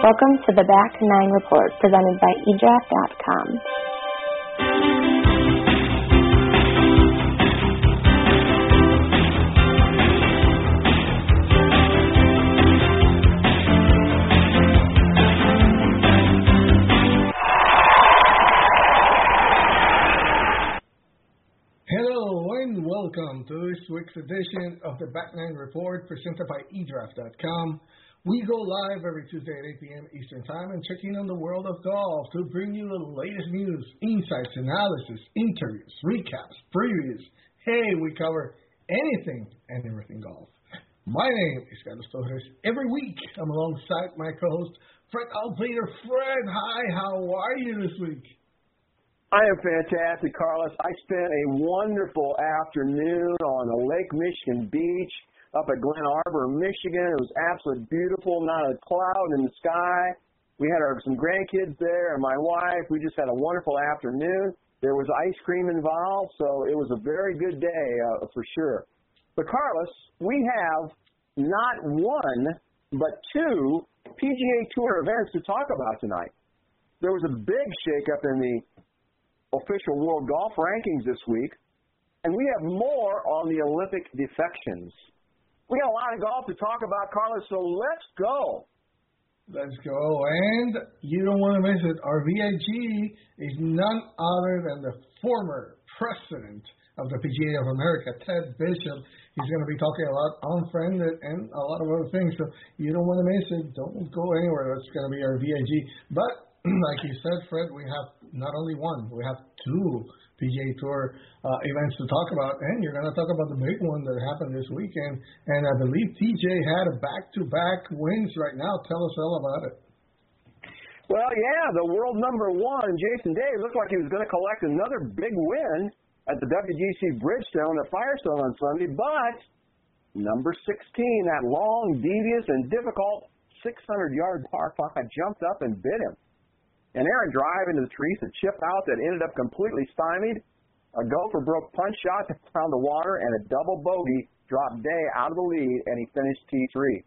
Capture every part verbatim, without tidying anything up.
Welcome to the Back Nine Report, presented by e draft dot com. Hello and welcome to this week's edition of the Back Nine Report, presented by e draft dot com. We go live every Tuesday at eight p.m. Eastern Time and check in on the world of golf to bring you the latest news, insights, analysis, interviews, recaps, previews. Hey, we cover anything and everything golf. My name is Carlos Torres. Every week, I'm alongside my co-host, Fred Alpeter. Fred, hi, how are you this week? I am fantastic, Carlos. I spent a wonderful afternoon on a Lake Michigan beach up at Glen Arbor, Michigan. It was absolutely beautiful, not a cloud in the sky. We had our, some grandkids there and my wife. We just had a wonderful afternoon. There was ice cream involved, so it was a very good day uh, for sure. But, Carlos, we have not one but two P G A Tour events to talk about tonight. There was a big shakeup in the official world golf rankings this week, and we have more on the Olympic defections. We got a lot of golf to talk about, Carlos, so let's go. Let's go. And you don't want to miss it. Our V I G is none other than the former president of the P G A of America, Ted Bishop. He's going to be talking a lot unfriended and a lot of other things. So you don't want to miss it. Don't go anywhere. That's going to be our V I G. But like you said, Fred, we have not only one, we have two P G A Tour uh, events to talk about, and you're going to talk about the big one that happened this weekend, and I believe T J had a back-to-back wins right now. Tell us all about it. Well, yeah, the world number one, Jason Day, looked like he was going to collect another big win at the W G C Bridgestone at Firestone on Sunday, but number sixteen, that long, devious, and difficult six hundred yard par five jumped up and bit him. An errant drive into the trees, a chip out that ended up completely stymied, a gopher broke punch shot that found the water, and a double bogey dropped Day out of the lead, and he finished T three.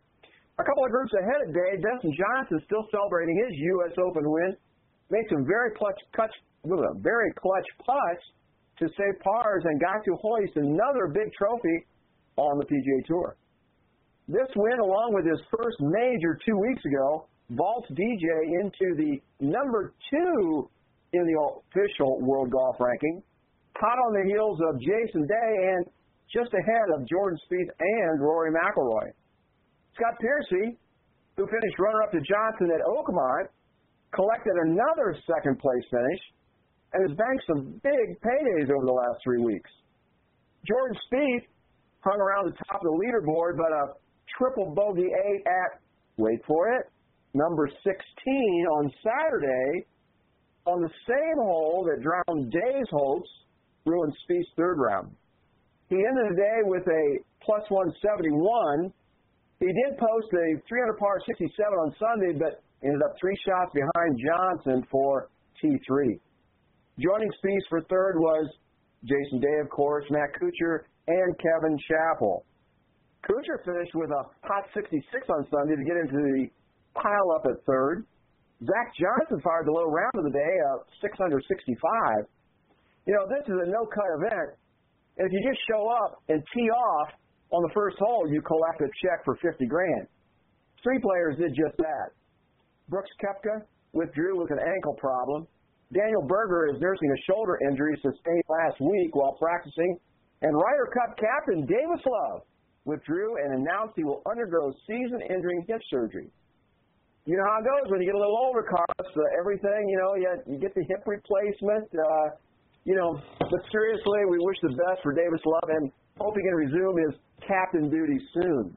A couple of groups ahead of Day, Dustin Johnson still celebrating his U S Open win, made some very clutch, clutch, very clutch putts to save pars and got to hoist another big trophy on the P G A Tour. This win, along with his first major two weeks ago, vaults D J into the number two in the official world golf ranking, hot on the heels of Jason Day and just ahead of Jordan Spieth and Rory McIlroy. Scott Piercy, who finished runner-up to Johnson at Oakmont, collected another second-place finish and has banked some big paydays over the last three weeks. Jordan Spieth hung around the top of the leaderboard, but a triple bogey eight at, wait for it, number sixteen on Saturday on the same hole that drowned Day's hopes, ruined Spieth's third round. He ended the day with a plus one seventy-one. He did post a three hundred par sixty-seven on Sunday, but ended up three shots behind Johnson for T three. Joining Spieth for third was Jason Day, of course, Matt Kuchar, and Kevin Chappell. Kuchar finished with a hot sixty-six on Sunday to get into the pile up at third. Zach Johnson fired the low round of the day, uh, six under sixty-five. You know, this is a no-cut event. And if you just show up and tee off on the first hole, you collect a check for fifty grand. Three players did just that. Brooks Koepka withdrew with an ankle problem. Daniel Berger is nursing a shoulder injury sustained last week while practicing. And Ryder Cup captain Davis Love withdrew and announced he will undergo season-ending hip surgery. You know how it goes when you get a little older, Carlos. Uh, everything, you know, you, you get the hip replacement. Uh, you know, but seriously, we wish the best for Davis Love and hope he can resume his captain duty soon.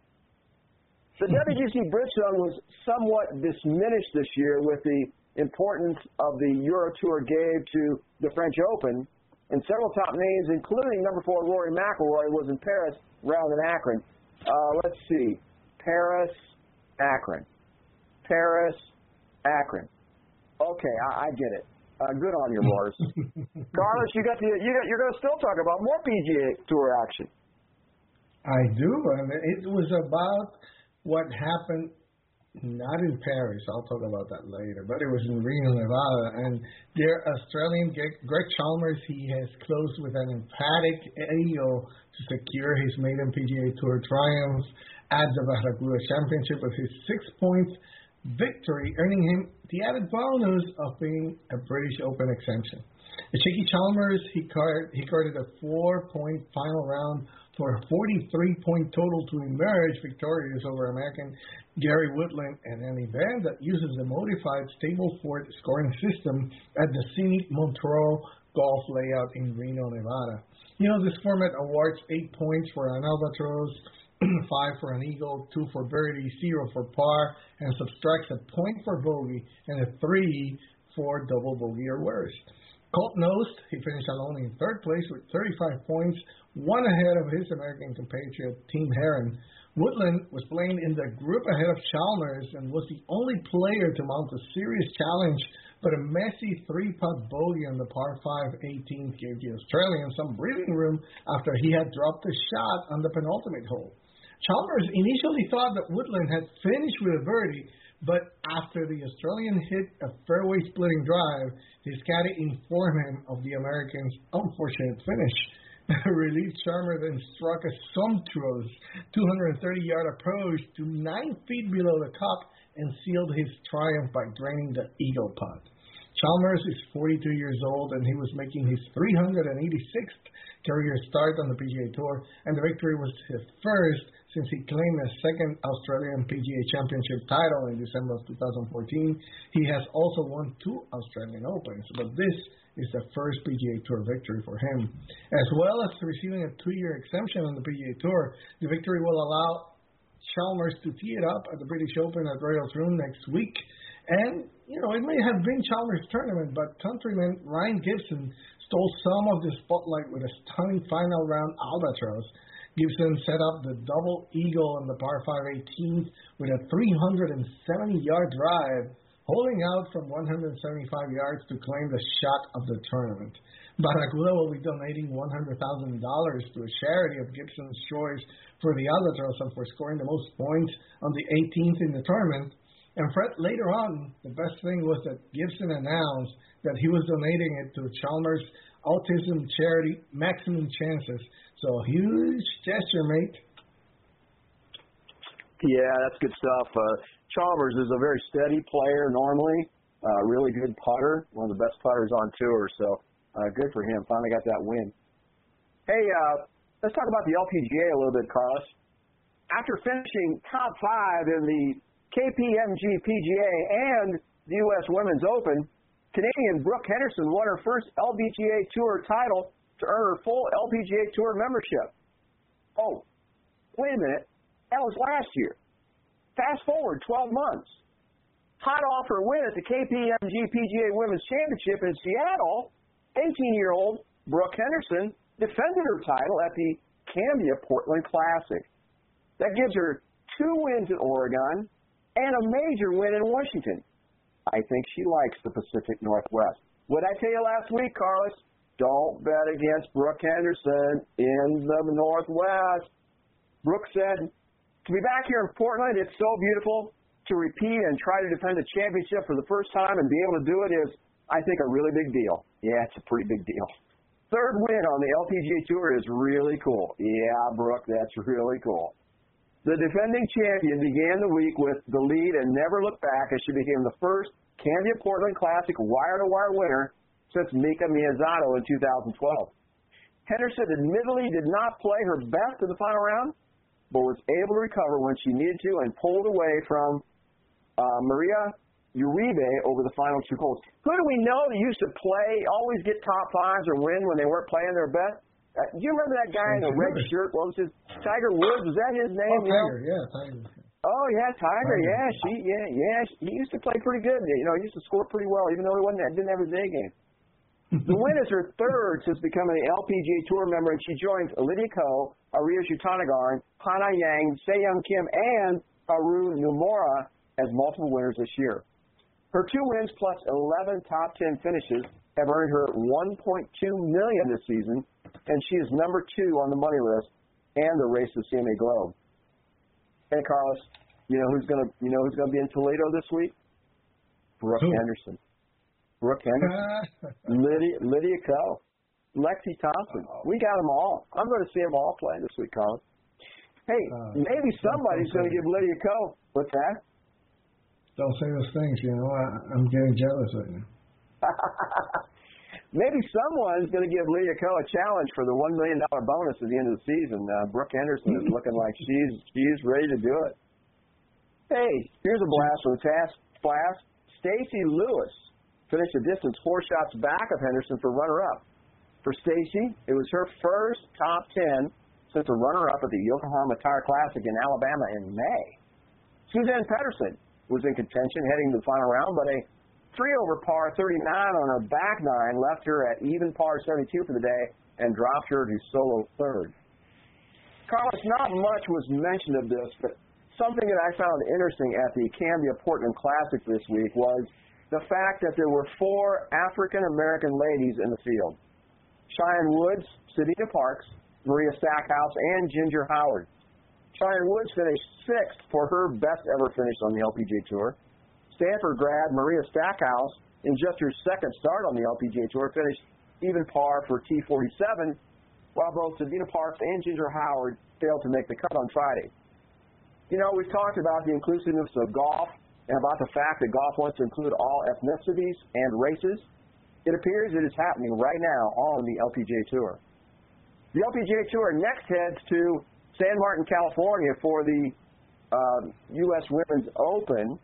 The W G C Bridgestone was somewhat diminished this year with the importance of the Euro Tour gave to the French Open, and several top names, including number four Rory McIlroy, was in Paris rather than Akron. Uh, let's see, Paris, Akron. Paris, Akron. Okay, I, I get it. Uh, good on you, Lars. Carlos, you got the you got, you're going to still talk about more P G A Tour action. I do, and it was about what happened not in Paris. I'll talk about that later. But it was in Reno, Nevada. And their Australian Greg Chalmers, he has closed with an emphatic eagle to secure his maiden P G A Tour triumph at the Barracuda Championship with his six-point victory, earning him the added bonus of being a British Open exemption. The Chicky Chalmers, he, card, he carded a four-point final round for a forty-three point total to emerge victorious over American Gary Woodland in an event that uses the modified Stableford scoring system at the scenic Montreux Golf layout in Reno, Nevada. You know, this format awards eight points for an albatross, five for an eagle, two for birdie, zero for par, and subtracts a point for bogey and a three for double bogey or worse. Colt Knost, he finished alone in third place with thirty-five points, one ahead of his American compatriot, Tim Herron. Woodland was playing in the group ahead of Chalmers and was the only player to mount a serious challenge, but a messy three-putt bogey on the par five eighteenth gave the Australian some breathing room after he had dropped a shot on the penultimate hole. Chalmers initially thought that Woodland had finished with a birdie, but after the Australian hit a fairway-splitting drive, his caddy informed him of the American's unfortunate finish. Relief Chalmers then struck a sumptuous two hundred thirty yard approach to nine feet below the cup and sealed his triumph by draining the eagle putt. Chalmers is forty-two years old, and he was making his three hundred eighty-sixth career start on the P G A Tour, and the victory was his first since he claimed a second Australian P G A Championship title in December of two thousand fourteen. He has also won two Australian Opens, but this is the first P G A Tour victory for him. As well as receiving a two-year exemption on the P G A Tour, the victory will allow Chalmers to tee it up at the British Open at Royals Room next week. And, you know, it may have been Chalmers' tournament, but countryman Ryan Gibson stole some of the spotlight with a stunning final round albatross. Gibson set up the double eagle on the par five eighteenth with a three hundred seventy yard drive, holding out from one hundred seventy-five yards to claim the shot of the tournament. Barracuda will be donating one hundred thousand dollars to a charity of Gibson's choice for the albatross and for scoring the most points on the eighteenth in the tournament. And Fred, later on, the best thing was that Gibson announced that he was donating it to Chalmers' autism charity, Maximum Chances. So, huge gesture, mate. Yeah, that's good stuff. Uh, Chalmers is a very steady player normally, uh, really good putter, one of the best putters on tour. So, uh, good for him. Finally got that win. Hey, uh, let's talk about the L P G A a little bit, Carlos. After finishing top five in the K P M G P G A and the U S Women's Open, Canadian Brooke Henderson won her first L P G A Tour title to earn her full L P G A Tour membership. Oh, wait a minute. That was last year. Fast forward twelve months. Hot off her win at the K P M G P G A Women's Championship in Seattle, eighteen-year-old Brooke Henderson defended her title at the Cambia Portland Classic. That gives her two wins in Oregon and a major win in Washington. I think she likes the Pacific Northwest. What did I tell you last week, Carlos? Don't bet against Brooke Henderson in the Northwest. Brooke said, to be back here in Portland, it's so beautiful. To repeat and try to defend the championship for the first time and be able to do it is, I think, a really big deal. Yeah, it's a pretty big deal. Third win on the L P G A Tour is really cool. Yeah, Brooke, that's really cool. The defending champion began the week with the lead and never looked back as she became the first Cambia Portland Classic wire-to-wire winner since Mika Miyazato in two thousand twelve. Henderson admittedly did not play her best in the final round, but was able to recover when she needed to and pulled away from uh, Maria Uribe over the final two holes. Who do we know that used to play, always get top fives or win when they weren't playing their best? Uh, do you remember that guy in the red shirt? What was his? Tiger Woods? Was that his name? Oh, Tiger, yeah, Tiger. Oh yeah, Tiger. Yeah, she, yeah, yeah. He used to play pretty good. You know, he used to score pretty well, even though he wasn't, didn't have his A game. The win is her third since becoming an L P G A Tour member, and she joins Lydia Ko, Aria Shutanagarn, Hana Yang, Se-Young Kim, and Haru Nomura as multiple winners this year. Her two wins plus eleven top ten finishes have earned her one point two million dollars this season, and she is number two on the money list and the Race to the C M A Globe. Hey, Carlos, You know who's gonna you know who's gonna be in Toledo this week? Brooke Who? Henderson. Brooke Henderson. Lydia Lydia Ko. Lexi Thompson. Uh-oh. We got them all. I'm going to see them all play this week, Colin. Hey, Uh, maybe somebody's going to give Lydia Ko. What's that? Don't say those things, you know. I, I'm getting jealous right now. Maybe someone's going to give Lydia Ko a challenge for the one million dollars bonus at the end of the season. Uh, Brooke Henderson is looking like she's she's ready to do it. Hey, here's a blast from the task blast. Stacy Lewis finished a distance four shots back of Henderson for runner-up. For Stacy, it was her first top ten since a runner-up at the Yokohama Tire Classic in Alabama in May. Suzanne Pedersen was in contention heading to the final round, but a three over par thirty-nine on her back nine left her at even par seventy-two for the day and dropped her to solo third. Carlos, not much was mentioned of this, but something that I found interesting at the Cambia Portland Classic this week was the fact that there were four African-American ladies in the field. Cheyenne Woods, Sadina Parks, Maria Stackhouse, and Ginger Howard. Cheyenne Woods finished sixth for her best ever finish on the L P G A Tour. Stanford grad Maria Stackhouse, in just her second start on the L P G A Tour, finished even par for T forty-seven, while both Sadina Parks and Ginger Howard failed to make the cut on Friday. You know, we've talked about the inclusiveness of golf and about the fact that golf wants to include all ethnicities and races. It appears it is happening right now on the L P G A Tour. The L P G A Tour next heads to San Martin, California for the uh, U S Women's Open.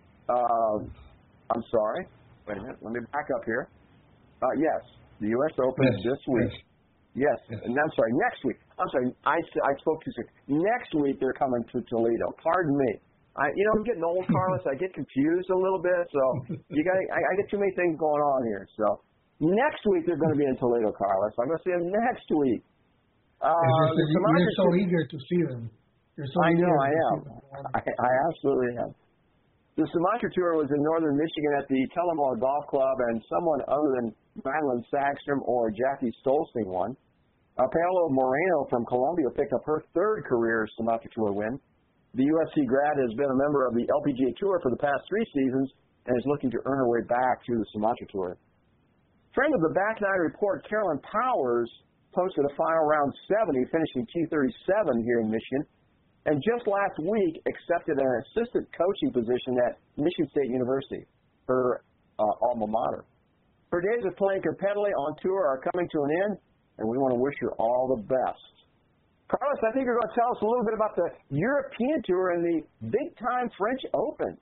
Uh, I'm sorry. Wait a minute. Let me back up here. Uh, yes, the U S Open Yes, this week. yes. Yes, Yes. and I'm sorry, next week. I'm sorry, I, I spoke too soon. Next week they're coming to Toledo. Pardon me. I, you know, I'm getting old, Carlos. I get confused a little bit, so you got. I, I get too many things going on here. So next week they're going to be in Toledo, Carlos. I'm going to see them next week. Uh, you're, the so, Sumatra you're so Tour- eager to see them. You're so I eager know, to I see am. them. I, I absolutely am. The Sumatra Tour was in northern Michigan at the Tullamore Golf Club, and someone other than Madeline Sagstrom or Jackie Stolzing won. Uh, Paolo Moreno from Colombia picked up her third career Sumatra Tour win. The U S C grad has been a member of the L P G A Tour for the past three seasons and is looking to earn her way back to the Sumatra Tour. Friend of the Back Nine Report, Carolyn Powers, posted a final round seventy, finishing T thirty-seven here in Michigan, and just last week accepted an assistant coaching position at Michigan State University, her uh, alma mater. Her days of playing competitively on tour are coming to an end, and we want to wish her all the best. Carlos, I think you're going to tell us a little bit about the European Tour and the big-time French Open.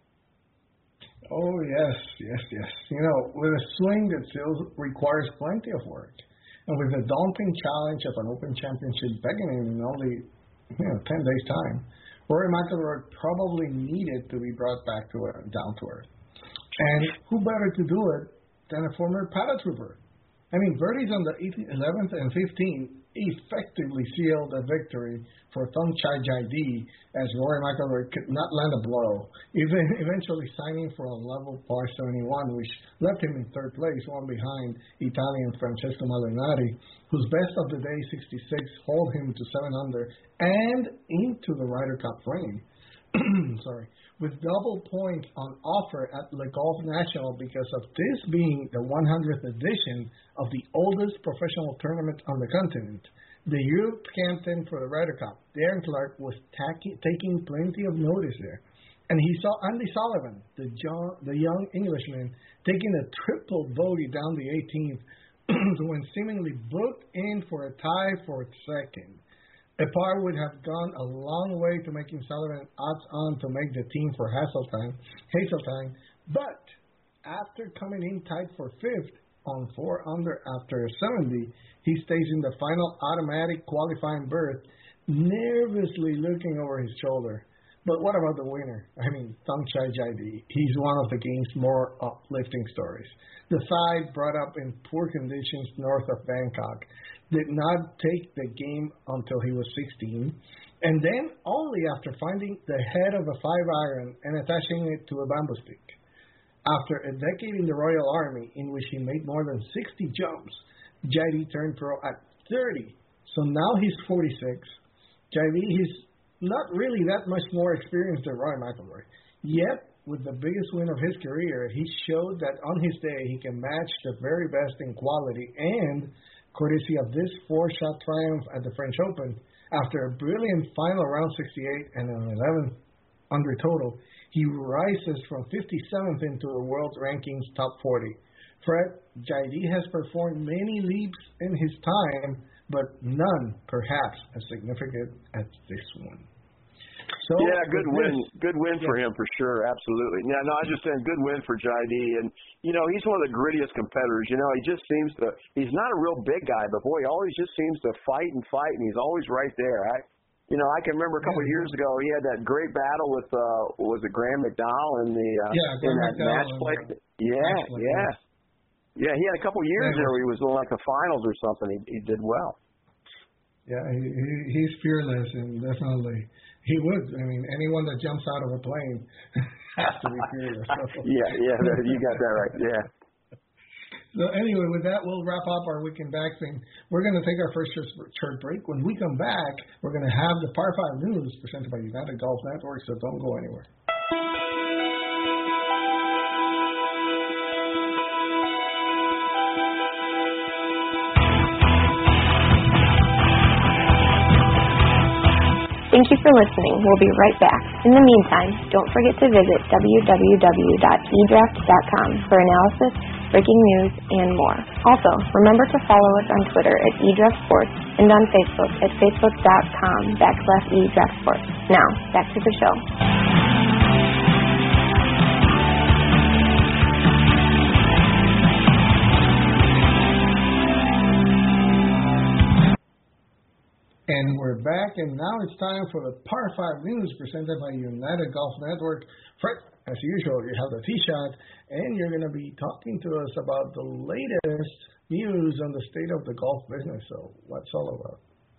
Oh, yes, yes, yes. You know, with a swing that still requires plenty of work, and with the daunting challenge of an Open Championship beginning in only, you know, ten days' time, Rory McIlroy probably needed to be brought back to uh, down to earth. And who better to do it than a former paratrooper? I mean, birdies on the eleventh and fifteenth effectively sealed a victory for Thongchai Jaidee as Rory McIlroy could not land a blow, even eventually signing for a level par seventy-one, which left him in third place, one behind Italian Francesco Molinari, whose best of the day, sixty-six, hauled him to seven under and into the Ryder Cup frame. Sorry. With double points on offer at Le Golf National because of this being the one hundredth edition of the oldest professional tournament on the continent, the Europe captain for the Ryder Cup, Darren Clarke, was tacky, taking plenty of notice there. And he saw Andy Sullivan, the, John, the young Englishman, taking a triple bogey down the eighteenth when seemingly booked in for a tie for second. A par would have gone a long way to making Sullivan odds-on to make the team for Hazeltine, Hazeltine, but after coming in tight for fifth on four under after seventy, he stays in the final automatic qualifying berth, nervously looking over his shoulder. But what about the winner? I mean, Thongchai Jaidee. He's one of the game's more uplifting stories. The side, brought up in poor conditions north of Bangkok, did not take the game until he was sixteen, and then only after finding the head of a five iron and attaching it to a bamboo stick. After a decade in the Royal Army, in which he made more than sixty jumps, Jaidee turned pro at thirty. So now he's forty-six. Jaidee is not really that much more experienced than Rory McIlroy. Yet, with the biggest win of his career, he showed that on his day he can match the very best in quality, and courtesy of this four-shot triumph at the French Open, after a brilliant final round sixty-eight and an eleven under total, he rises from fifty-seventh into the world rankings top forty. Fred, Jayde has performed many leaps in his time, but none perhaps as significant as this one. So yeah, good win. This, good win yeah. for him for sure. Absolutely. Yeah, no, I was just saying good win for Jayde. And, you know, he's one of the grittiest competitors. You know, he just seems to – he's not a real big guy, but, boy, he always just seems to fight and fight, and he's always right there. I, you know, I can remember a couple of years ago he had that great battle with, uh, was it Graham McDowell in, the, uh, yeah, in that McDowell match play? The, yeah, match play, yeah. Yeah, he had a couple of years yeah. there where he was in, like, the finals or something. He, he did well. Yeah, he, he, he's fearless, and definitely – he would. I mean, anyone that jumps out of a plane has to be fearless. So. yeah, yeah, you got that right. Yeah. So anyway, with that, we'll wrap up our weekend back thing. We're going to take our first short break. When we come back, we're going to have the Par five News presented by United Golf Network, so don't go anywhere. Thank you for listening. We'll be right back. In the meantime, don't forget to visit w w w dot e draft dot com for analysis, breaking news, and more. Also, remember to follow us on Twitter at eDraftSports and on Facebook at facebook dot com backslash eDraftSports. Now, back to the show. And we're back, and now it's time for the Par five News presented by United Golf Network. Fred, as usual, you have the tee shot, and you're going to be talking to us about the latest news on the state of the golf business. So what's all about?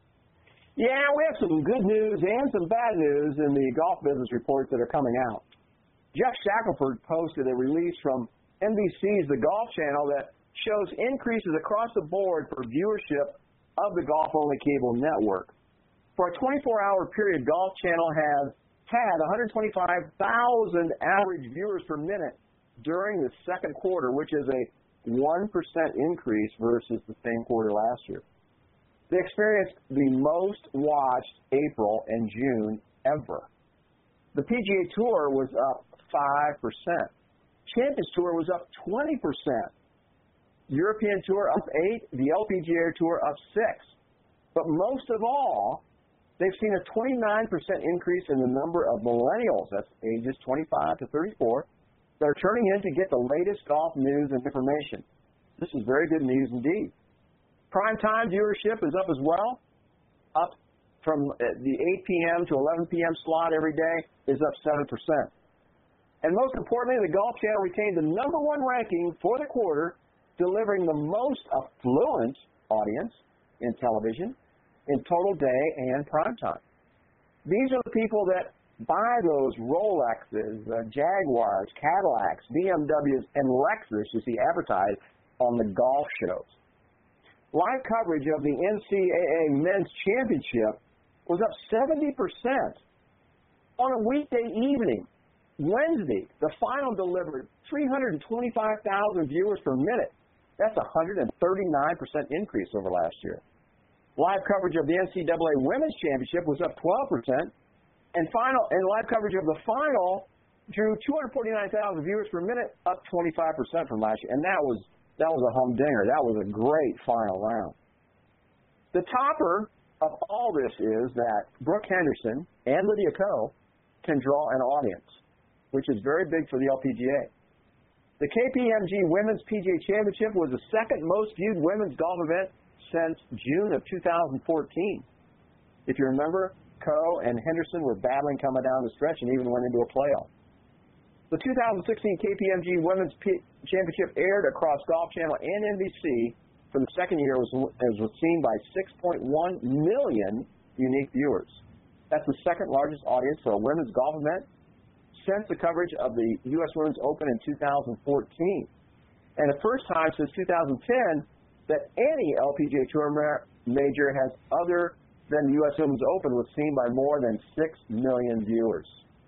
Yeah, we have some good news and some bad news in the golf business reports that are coming out. Jeff Shackelford posted a release from N B C's The Golf Channel that shows increases across the board for viewership of the golf-only cable network. For a twenty-four hour period, Golf Channel has had one hundred twenty-five thousand average viewers per minute during the second quarter, which is a one percent increase versus the same quarter last year. They experienced the most watched April and June ever. The P G A Tour was up five percent. Champions Tour was up twenty percent. European Tour up eight, the L P G A Tour up six. But most of all, they've seen a twenty-nine percent increase in the number of millennials, that's ages twenty-five to thirty-four, that are turning in to get the latest golf news and information. This is very good news indeed. Prime time viewership is up as well, up from the eight p.m. to eleven p.m. slot every day is up seven percent. And most importantly, the Golf Channel retained the number one ranking for the quarter, delivering the most affluent audience in television, in total day and prime time. These are the people that buy those Rolexes, uh, Jaguars, Cadillacs, B M Ws, and Lexus you see advertised on the golf shows. Live coverage of the N C A A Men's Championship was up seventy percent. On a weekday evening, Wednesday, the final delivered three hundred twenty-five thousand viewers per minute. That's a one hundred thirty-nine percent increase over last year. Live coverage of the N C double A Women's Championship was up twelve percent, and final and live coverage of the final drew two hundred forty-nine thousand viewers per minute, up twenty-five percent from last year. And that was that was a humdinger. That was a great final round. The topper of all this is that Brooke Henderson and Lydia Ko can draw an audience, which is very big for the L P G A. The K P M G Women's P G A Championship was the second most viewed women's golf event since June of two thousand fourteen. If you remember, Ko and Henderson were battling coming down the stretch and even went into a playoff. The two thousand sixteen K P M G Women's P- Championship aired across Golf Channel and N B C for the second year. It was, it was seen by six point one million unique viewers. That's the second largest audience for a women's golf event since the coverage of the U S Women's Open in two thousand fourteen. And the first time since two thousand ten that any L P G A Tour major has other then the U S Women's Open was seen by more than six million viewers.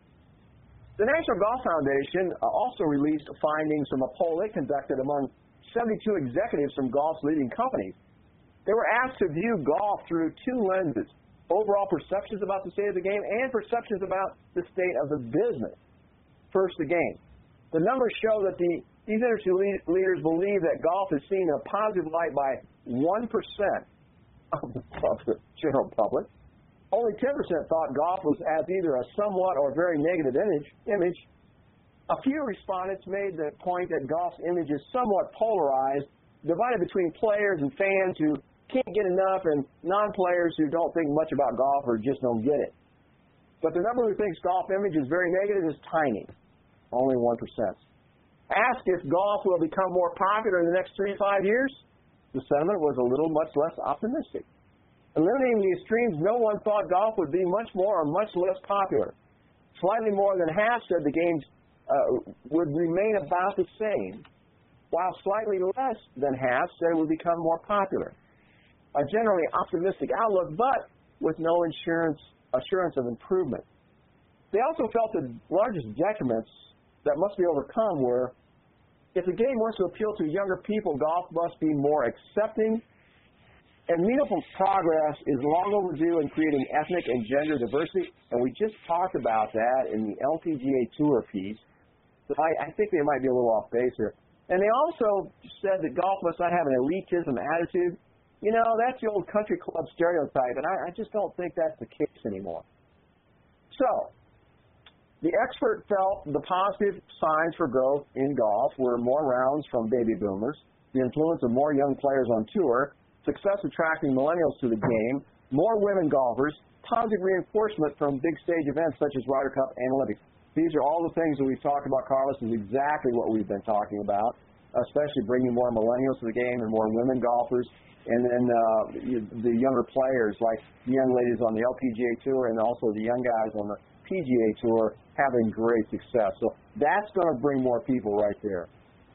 The National Golf Foundation also released findings from a poll it conducted among seventy-two executives from golf's leading companies. They were asked to view golf through two lenses: overall perceptions about the state of the game and perceptions about the state of the business. First, the game. The numbers show that the, these industry leaders believe that golf is seen in a positive light by one percent of the general public. Only ten percent thought golf was as either a somewhat or very negative image. image. A few respondents made the point that golf's image is somewhat polarized, divided between players and fans who can't get enough and non-players who don't think much about golf or just don't get it. But the number who thinks golf image is very negative is tiny, only one percent. Asked if golf will become more popular in the next three to five years, the sentiment was a little much less optimistic. Eliminating the extremes, no one thought golf would be much more or much less popular. Slightly more than half said the games uh, would remain about the same, while slightly less than half said it would become more popular. A generally optimistic outlook, but with no insurance, assurance of improvement. They also felt the largest detriments that must be overcome were, if the game wants to appeal to younger people, golf must be more accepting, and meaningful progress is long overdue in creating ethnic and gender diversity, and we just talked about that in the L P G A Tour piece. So I, I think they might be a little off base here. And they also said that golf must not have an elitism attitude. You know, that's the old country club stereotype, and I, I just don't think that's the case anymore. So, the expert felt the positive signs for growth in golf were more rounds from baby boomers, the influence of more young players on tour, success attracting millennials to the game, more women golfers, positive reinforcement from big stage events such as Ryder Cup and Olympics. These are all the things that we've talked about, Carlos, is exactly what we've been talking about, especially bringing more millennials to the game and more women golfers, and then uh, the younger players like the young ladies on the L P G A Tour and also the young guys on the P G A Tour having great success. So that's going to bring more people right there.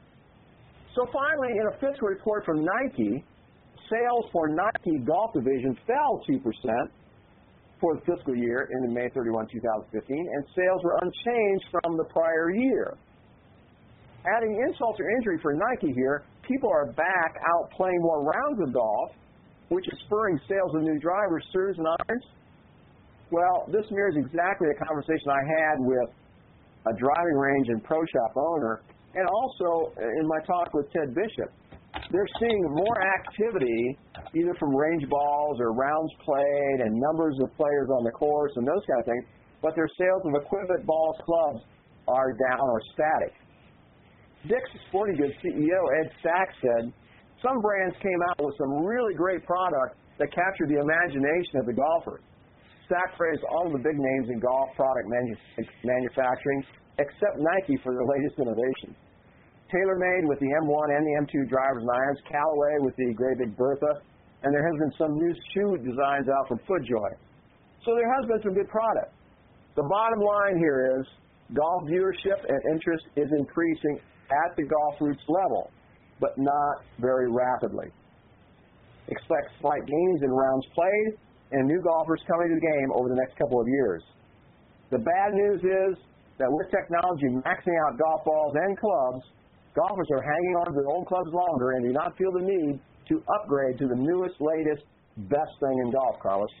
So finally, in a fiscal report from Nike, sales for Nike Golf Division fell two percent for the fiscal year ending May thirty-first, twenty fifteen, and sales were unchanged from the prior year. Adding insult to injury for Nike here, people are back out playing more rounds of golf, which is spurring sales of new drivers, serves, and irons. Well, this mirrors exactly the conversation I had with a driving range and pro shop owner, and also in my talk with Ted Bishop. They're seeing more activity, either from range balls or rounds played and numbers of players on the course and those kind of things, but their sales of equipment, balls, clubs are down or static. Dick's Sporting Goods C E O Ed Sachs said, some brands came out with some really great product that captured the imagination of the golfer. Sachs praised all of the big names in golf product manu- manufacturing, except Nike for their latest innovation. TaylorMade with the M one and the M two drivers and irons, Callaway with the Great Big Bertha, and there has been some new shoe designs out from FootJoy. So there has been some good product. The bottom line here is golf viewership and interest is increasing at the golf roots level, but not very rapidly. Expect slight gains in rounds played and new golfers coming to the game over the next couple of years. The bad news is that with technology maxing out golf balls and clubs, golfers are hanging on to their old clubs longer and do not feel the need to upgrade to the newest, latest, best thing in golf, Carlos.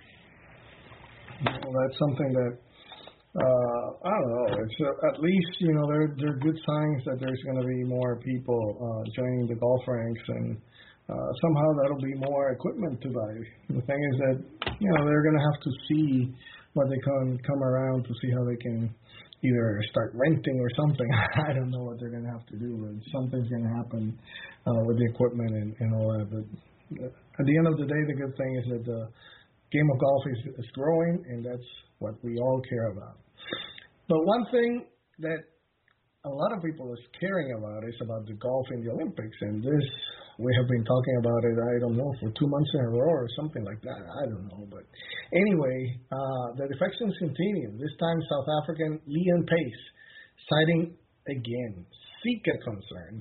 Well, that's something that, uh, I don't know, it's uh, at least, you know, there, there are good signs that there's going to be more people uh, joining the golf ranks, and uh, somehow that'll be more equipment to buy. The thing is that, you know, they're going to have to see what they can come around to see how they can either start renting or something. I don't know what they're going to have to do, but something's going to happen uh, with the equipment and, and all that. But at the end of the day, the good thing is that the game of golf is, is growing, and that's what we all care about. But one thing that a lot of people is caring about is about the golf in the Olympics, and this, we have been talking about it, I don't know, for two months in a row or something like that. I don't know. But anyway, uh, the defections continue. This time, South African Leon Pace citing, again, Zika concerns.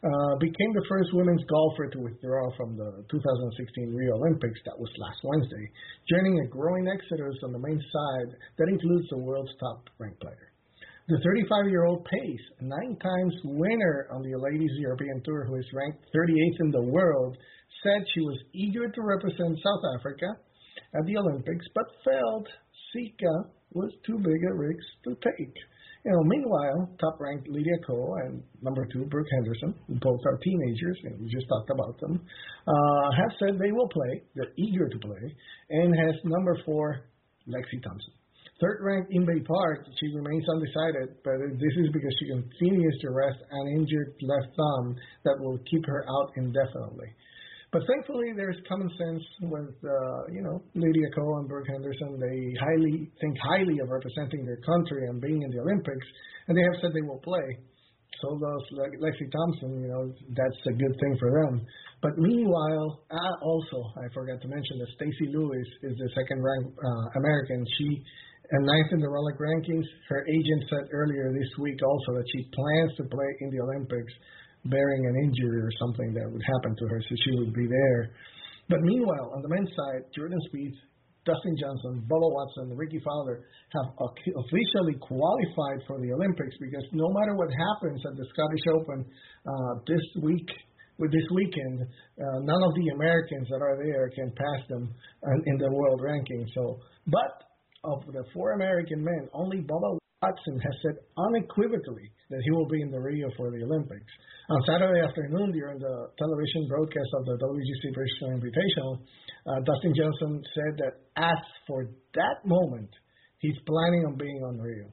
uh, became the first women's golfer to withdraw from the two thousand sixteen Rio Olympics. That was last Wednesday, joining a growing exodus on the men's side that includes the world's top-ranked player. The thirty-five-year-old Pace, a nine times winner on the Ladies European Tour, who is ranked thirty-eighth in the world, said she was eager to represent South Africa at the Olympics, but felt Sika was too big a risk to take. You know, meanwhile, top-ranked Lydia Ko and number two, Brooke Henderson, both are teenagers, and we just talked about them, uh, have said they will play. They're eager to play. And has number four, Lexi Thompson. Third-ranked Inbay Park, she remains undecided, but this is because she continues to rest an injured left thumb that will keep her out indefinitely. But thankfully, there's common sense with, uh, you know, Lydia Ko and Brooke Henderson. They highly think highly of representing their country and being in the Olympics, and they have said they will play. So does Lexi Thompson, you know, that's a good thing for them. But meanwhile, uh, also, I forgot to mention that Stacey Lewis is the second-ranked uh, American. She and ninth in the Rolex rankings. Her agent said earlier this week also that she plans to play in the Olympics, bearing an injury or something that would happen to her, so she would be there. But meanwhile, on the men's side, Jordan Spieth, Dustin Johnson, Bubba Watson, and Ricky Fowler have officially qualified for the Olympics because no matter what happens at the Scottish Open uh, this week, with this weekend, uh, none of the Americans that are there can pass them in the world ranking. So, but of the four American men, only Bubba Watson has said unequivocally that he will be in the Rio for the Olympics. On Saturday afternoon, during the television broadcast of the W G C British Invitational, uh, Dustin Johnson said that as for that moment, he's planning on being on Rio.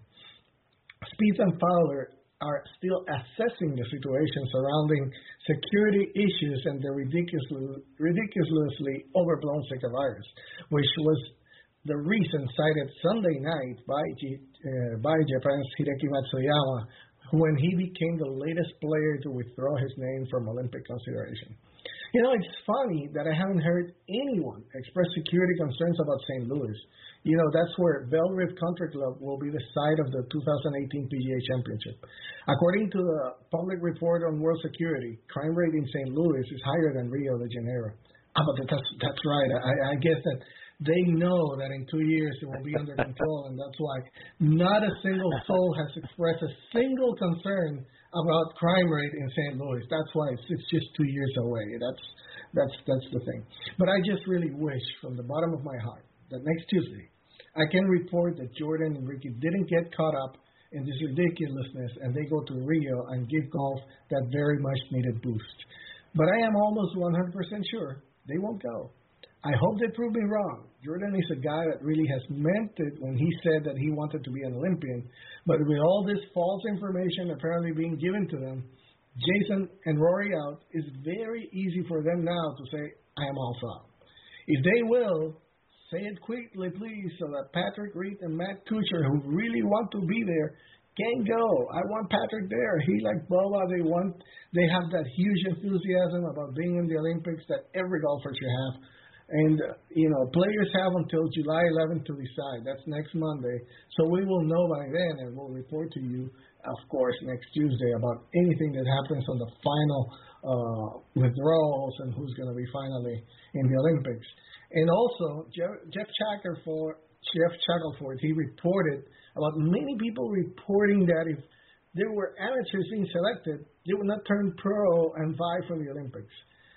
Spieth and Fowler are still assessing the situation surrounding security issues and the ridiculously, ridiculously overblown Zika virus, which was the reason cited Sunday night by G, uh, by Japan's Hideki Matsuyama when he became the latest player to withdraw his name from Olympic consideration. You know, it's funny that I haven't heard anyone express security concerns about Saint Louis. You know, that's where Belle Rive Country Club will be the site of the two thousand eighteen P G A Championship. According to the public report on world security, crime rate in Saint Louis is higher than Rio de Janeiro. Ah, but that's, that's right. I, I guess that they know that in two years it will be under control, and that's why not a single soul has expressed a single concern about crime rate in Saint Louis. That's why it's, it's just two years away. That's that's that's the thing. But I just really wish, from the bottom of my heart, that next Tuesday I can report that Jordan and Ricky didn't get caught up in this ridiculousness, and they go to Rio and give golf that very much needed boost. But I am almost one hundred percent sure they won't go. I hope they prove me wrong. Jordan is a guy that really has meant it when he said that he wanted to be an Olympian. But with all this false information apparently being given to them, Jason and Rory out, it's very easy for them now to say, I am also out. If they will, say it quickly, please, so that Patrick Reed and Matt Kuchar, who really want to be there, can go. I want Patrick there. He, like Bubba, they want, they have that huge enthusiasm about being in the Olympics that every golfer should have. And, uh, you know, players have until July eleventh to decide. That's next Monday. So we will know by then, and we'll report to you, of course, next Tuesday about anything that happens on the final uh, withdrawals and who's going to be finally in the Olympics. And also, Jeff, Jeff Shackelford, Jeff Shackelford, he reported about many people reporting that if there were amateurs being selected, they would not turn pro and vie for the Olympics.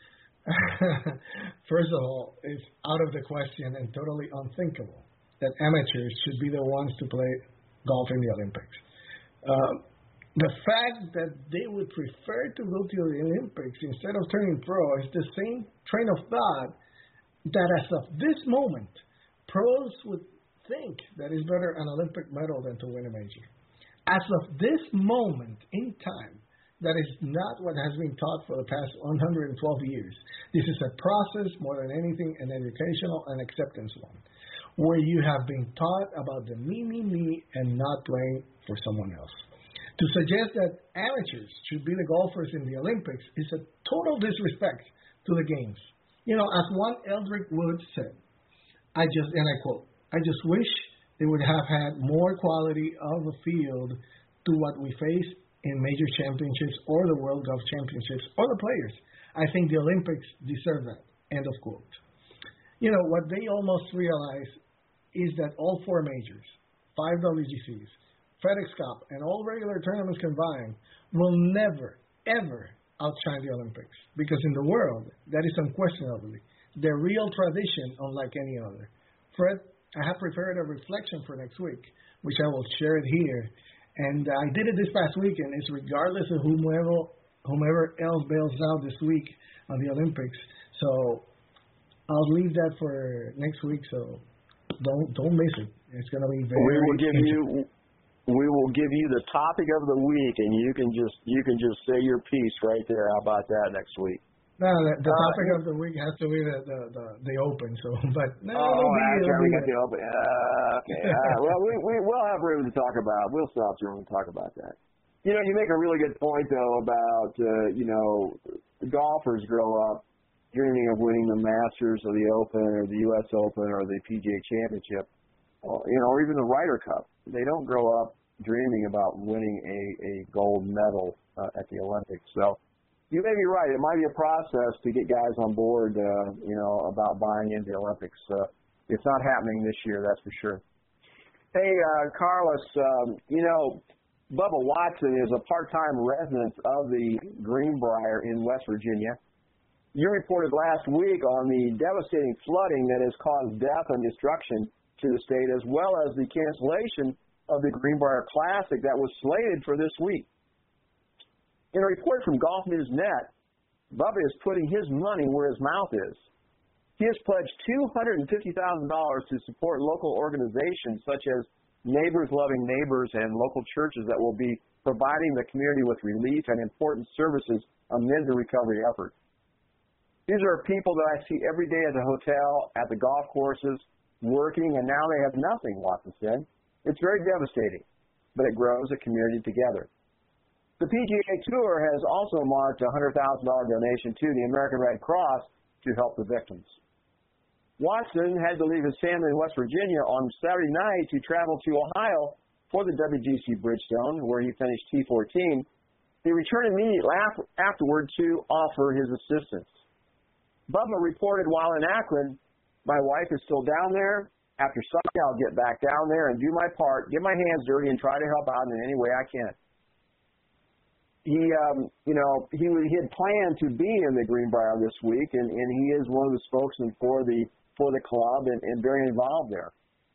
First of all, it's out of the question and totally unthinkable that amateurs should be the ones to play golf in the Olympics. Uh, the fact that they would prefer to go to the Olympics instead of turning pro is the same train of thought that as of this moment, pros would think that it's better an Olympic medal than to win a major. As of this moment in time, that is not what has been taught for the past one hundred twelve years. This is a process, more than anything, an educational and acceptance one, where you have been taught about the me, me, me, and not playing for someone else. To suggest that amateurs should be the golfers in the Olympics is a total disrespect to the games. You know, as one Eldrick Woods said, I just, and I quote, I just wish they would have had more quality of the field to what we face in major championships or the World Golf Championships or the players. I think the Olympics deserve that. End of quote. You know, what they almost realize is that all four majors, five W G Cs, FedEx Cup, and all regular tournaments combined will never, ever outshine the Olympics. Because in the world, that is unquestionably the real tradition unlike any other. Fred, I have prepared a reflection for next week, which I will share it here. And I did it this past week, and it's regardless of whomever, whomever else bails out this week on the Olympics. So I'll leave that for next week, so don't don't miss it. It's going to be very We will give you we will give you the topic of the week, and you can just you can just say your piece right there. How about that next week? No, the, the uh, topic of the week has to be the the, the, the Open. So, but no, oh, it'll be, after it'll we be get the Open. Uh, okay. Uh, well, we we will have room to talk about. We'll stop room to talk about that. You know, you make a really good point though about uh, you know golfers grow up dreaming of winning the Masters or the Open or the U S Open or the P G A Championship, or, you know, or even the Ryder Cup. They don't grow up dreaming about winning a, a gold medal uh, at the Olympics. So you may be right. It might be a process to get guys on board, uh, you know, about buying into the Olympics. Uh, it's not happening this year, that's for sure. Hey, uh, Carlos, um, you know, Bubba Watson is a part-time resident of the Greenbrier in West Virginia. You reported last week on the devastating flooding that has caused death and destruction to the state, as well as the cancellation of the Greenbrier Classic that was slated for this week. In a report from Golf News Net, Bubba is putting his money where his mouth is. He has pledged two hundred fifty thousand dollars to support local organizations such as Neighbors Loving Neighbors and local churches that will be providing the community with relief and important services amid the recovery effort. These are people that I see every day at the hotel, at the golf courses, working, and now they have nothing, Watson said. It's very devastating, but it grows a community together. The P G A Tour has also marked a one hundred thousand dollars donation to the American Red Cross to help the victims. Watson had to leave his family in West Virginia on Saturday night to travel to Ohio for the W G C Bridgestone, where he finished T fourteen. He returned immediately afterward to offer his assistance. Bubba reported while in Akron, "My wife is still down there. After Sunday, I'll get back down there and do my part, get my hands dirty, and try to help out in any way I can." He, um, you know, he, he had planned to be in the Greenbrier this week, and, and he is one of the spokesmen for the for the club and, and very involved there.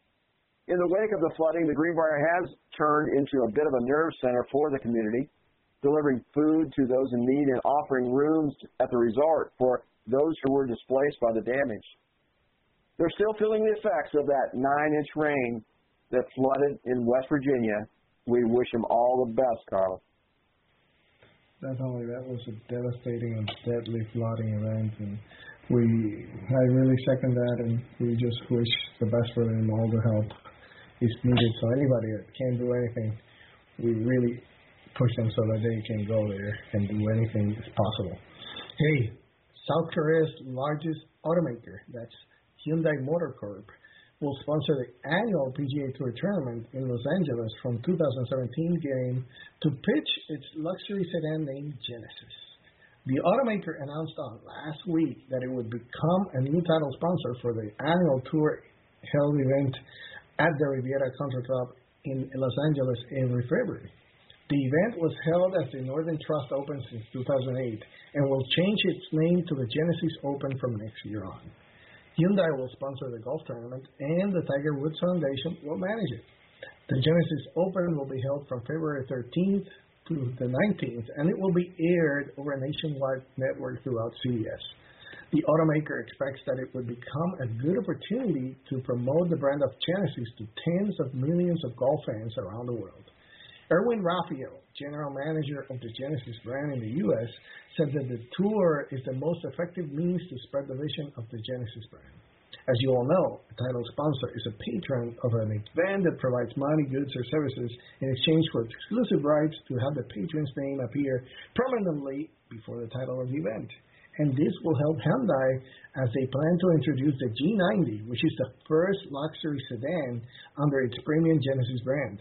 In the wake of the flooding, the Greenbrier has turned into a bit of a nerve center for the community, delivering food to those in need and offering rooms at the resort for those who were displaced by the damage. They're still feeling the effects of that nine-inch rain that flooded in West Virginia. We wish them all the best, Carlos. Definitely, that was a devastating and deadly flooding event, and we, I really second that, and we just wish the best for them. All the help is needed. So anybody that can't do anything, we really push them so that they can go there and do anything as possible. Hey, South Korea's largest automaker, that's Hyundai Motor Corp, will sponsor the annual P G A Tour tournament in Los Angeles from two thousand seventeen game to pitch its luxury sedan named Genesis. The automaker announced on last week that it would become a new title sponsor for the annual tour held event at the Riviera Country Club in Los Angeles in February. The event was held as the Northern Trust Open since two thousand eight and will change its name to the Genesis Open from next year on. Hyundai will sponsor the golf tournament, and the Tiger Woods Foundation will manage it. The Genesis Open will be held from February thirteenth to the nineteenth, and it will be aired over a nationwide network throughout C B S. The automaker expects that it would become a good opportunity to promote the brand of Genesis to tens of millions of golf fans around the world. Erwin Raphael, general manager of the Genesis brand in the U S, said that the tour is the most effective means to spread the vision of the Genesis brand. As you all know, a title sponsor is a patron of an event that provides money, goods, or services in exchange for exclusive rights to have the patron's name appear prominently before the title of the event. And this will help Hyundai as they plan to introduce the G ninety, which is the first luxury sedan under its premium Genesis brand.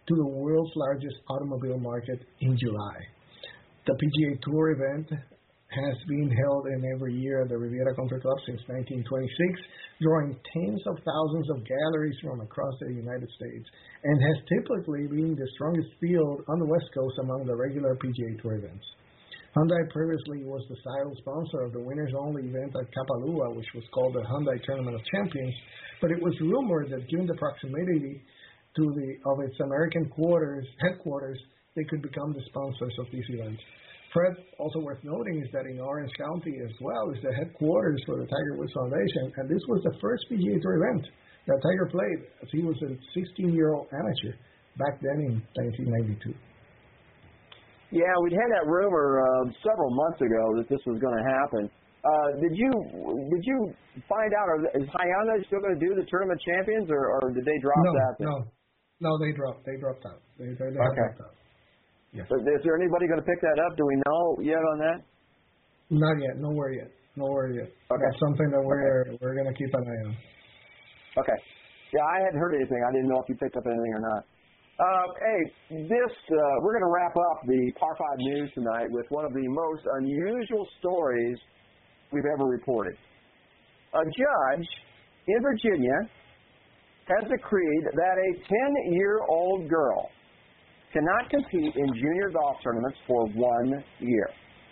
to the world's largest automobile market in July. The P G A Tour event has been held in every year at the Riviera Country Club since nineteen twenty-six, drawing tens of thousands of galleries from across the United States, and has typically been the strongest field on the West Coast among the regular P G A Tour events. Hyundai previously was the title sponsor of the winners-only event at Kapalua, which was called the Hyundai Tournament of Champions, but it was rumored that given the proximity to the of its American quarters headquarters, they could become the sponsors of these events. Fred, also worth noting is that in Orange County as well is the headquarters for the Tiger Woods Foundation, and this was the first P G A Tour event that Tiger played as he was a sixteen-year-old amateur back then in nineteen ninety-two. Yeah, we'd had that rumor uh, several months ago that this was going to happen. Uh, did you did you find out, or is Hyundai still going to do the Tournament Champions, or, or did they drop no, that? No, no, they dropped. They dropped out. They, they, they okay. dropped out. Yes. So is there anybody going to pick that up? Do we know yet on that? Not yet. Nowhere yet. Nowhere yet. Okay. That's something that we're okay. we're going to keep an eye on. Okay. Yeah, I hadn't heard anything. I didn't know if you picked up anything or not. Uh, hey, this uh, we're going to wrap up the Par five News tonight with one of the most unusual stories we've ever reported. A judge in Virginia has decreed that a ten-year-old girl cannot compete in junior golf tournaments for one year.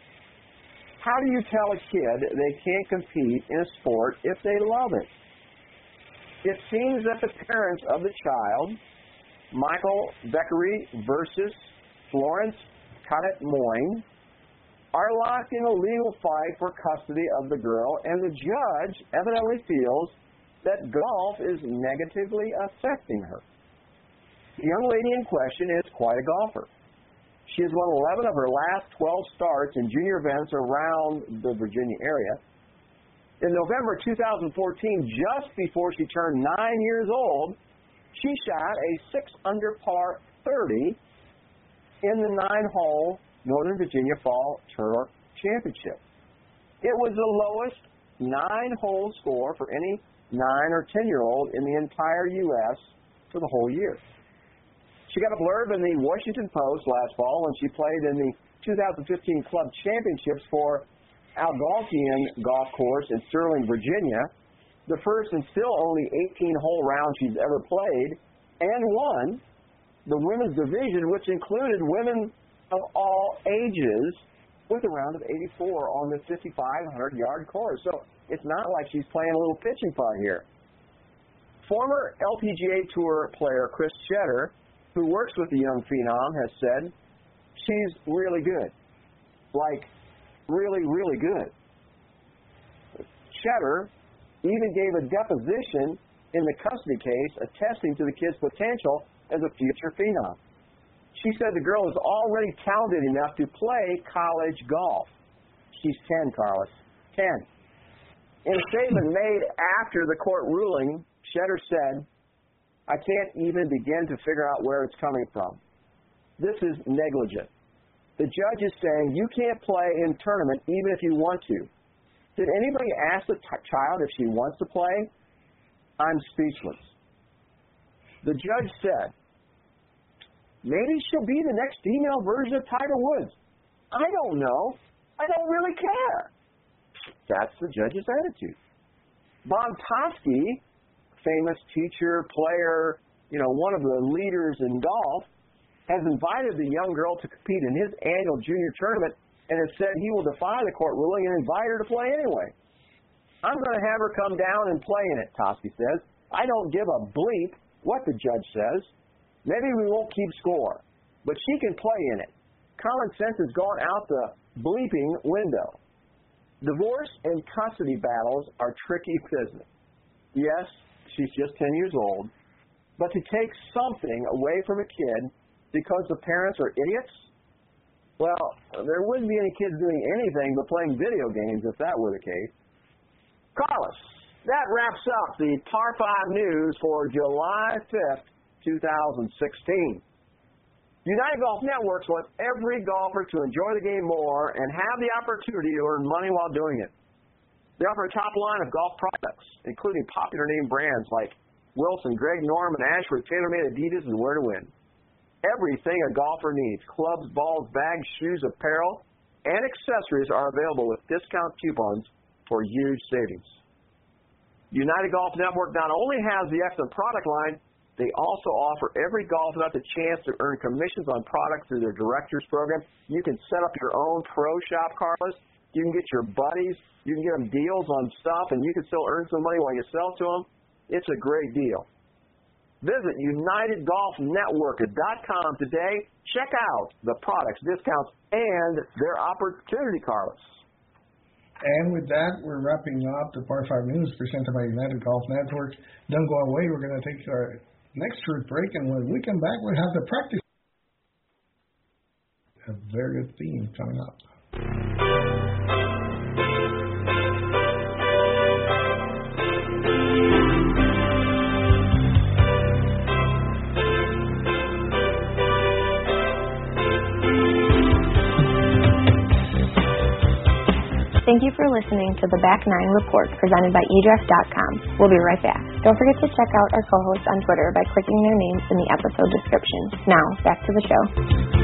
How do you tell a kid they can't compete in a sport if they love it? It seems that the parents of the child, Michael Beckery versus Florence Cottet-Moyne, are locked in a legal fight for custody of the girl, and the judge evidently feels that golf is negatively affecting her. The young lady in question is quite a golfer. She has won eleven of her last twelve starts in junior events around the Virginia area. In November two thousand fourteen, just before she turned nine years old, she shot a six under par thirty in the nine-hole Northern Virginia Fall Tour Championship. It was the lowest nine-hole score for any nine or ten-year-old in the entire U S for the whole year. She got a blurb in the Washington Post last fall when she played in the two thousand fifteen Club Championships for Algonquian Golf Course in Sterling, Virginia, the first and still only eighteen-hole round she's ever played, and won the women's division, which included women of all ages, with a round of eighty-four on the fifty-five hundred yard course. So it's not like she's playing a little pitching putt here. Former L P G A Tour player Chris Cheddar, who works with the young phenom, has said she's really good. Like, really, really good. Cheddar even gave a deposition in the custody case attesting to the kid's potential as a future phenom. She said the girl is already talented enough to play college golf. She's ten, Carlos. ten. In a statement made after the court ruling, Cheddar said, "I can't even begin to figure out where it's coming from. This is negligent. The judge is saying you can't play in tournament even if you want to. Did anybody ask the t- child if she wants to play? I'm speechless." The judge said, "Maybe she'll be the next female version of Tiger Woods. I don't know. I don't really care." That's the judge's attitude. Bob Toski, famous teacher, player, you know, one of the leaders in golf, has invited the young girl to compete in his annual junior tournament and has said he will defy the court ruling and invite her to play anyway. "I'm going to have her come down and play in it," Toski says. "I don't give a bleep what the judge says. Maybe we won't keep score, but she can play in it. Common sense has gone out the bleeping window." Divorce and custody battles are tricky business. Yes, she's just ten years old, but to take something away from a kid because the parents are idiots? Well, there wouldn't be any kids doing anything but playing video games if that were the case. Carlos, that wraps up the Par five News for July fifth, two thousand sixteen. United Golf Networks wants every golfer to enjoy the game more and have the opportunity to earn money while doing it. They offer a top line of golf products, including popular name brands like Wilson, Greg Norman, Ashford, TaylorMade, Adidas, and Where to Win. Everything a golfer needs, clubs, balls, bags, shoes, apparel, and accessories are available with discount coupons for huge savings. United Golf Network not only has the excellent product line, they also offer every golf nut the chance to earn commissions on products through their Directors Program. You can set up your own pro shop, Carlos. You can get your buddies. You can get them deals on stuff, and you can still earn some money while you sell to them. It's a great deal. Visit United Golf Network dot com today. Check out the products, discounts, and their opportunity, Carlos. And with that, we're wrapping up the Par five News presented by United Golf Network. Don't go away. We're going to take our next short break, and when we come back, we'll have the practice. A very good theme coming up. Thank you for listening to the Back Nine Report presented by e draft dot com. We'll be right back. Don't forget to check out our co-hosts on Twitter by clicking their names in the episode description. Now, back to the show.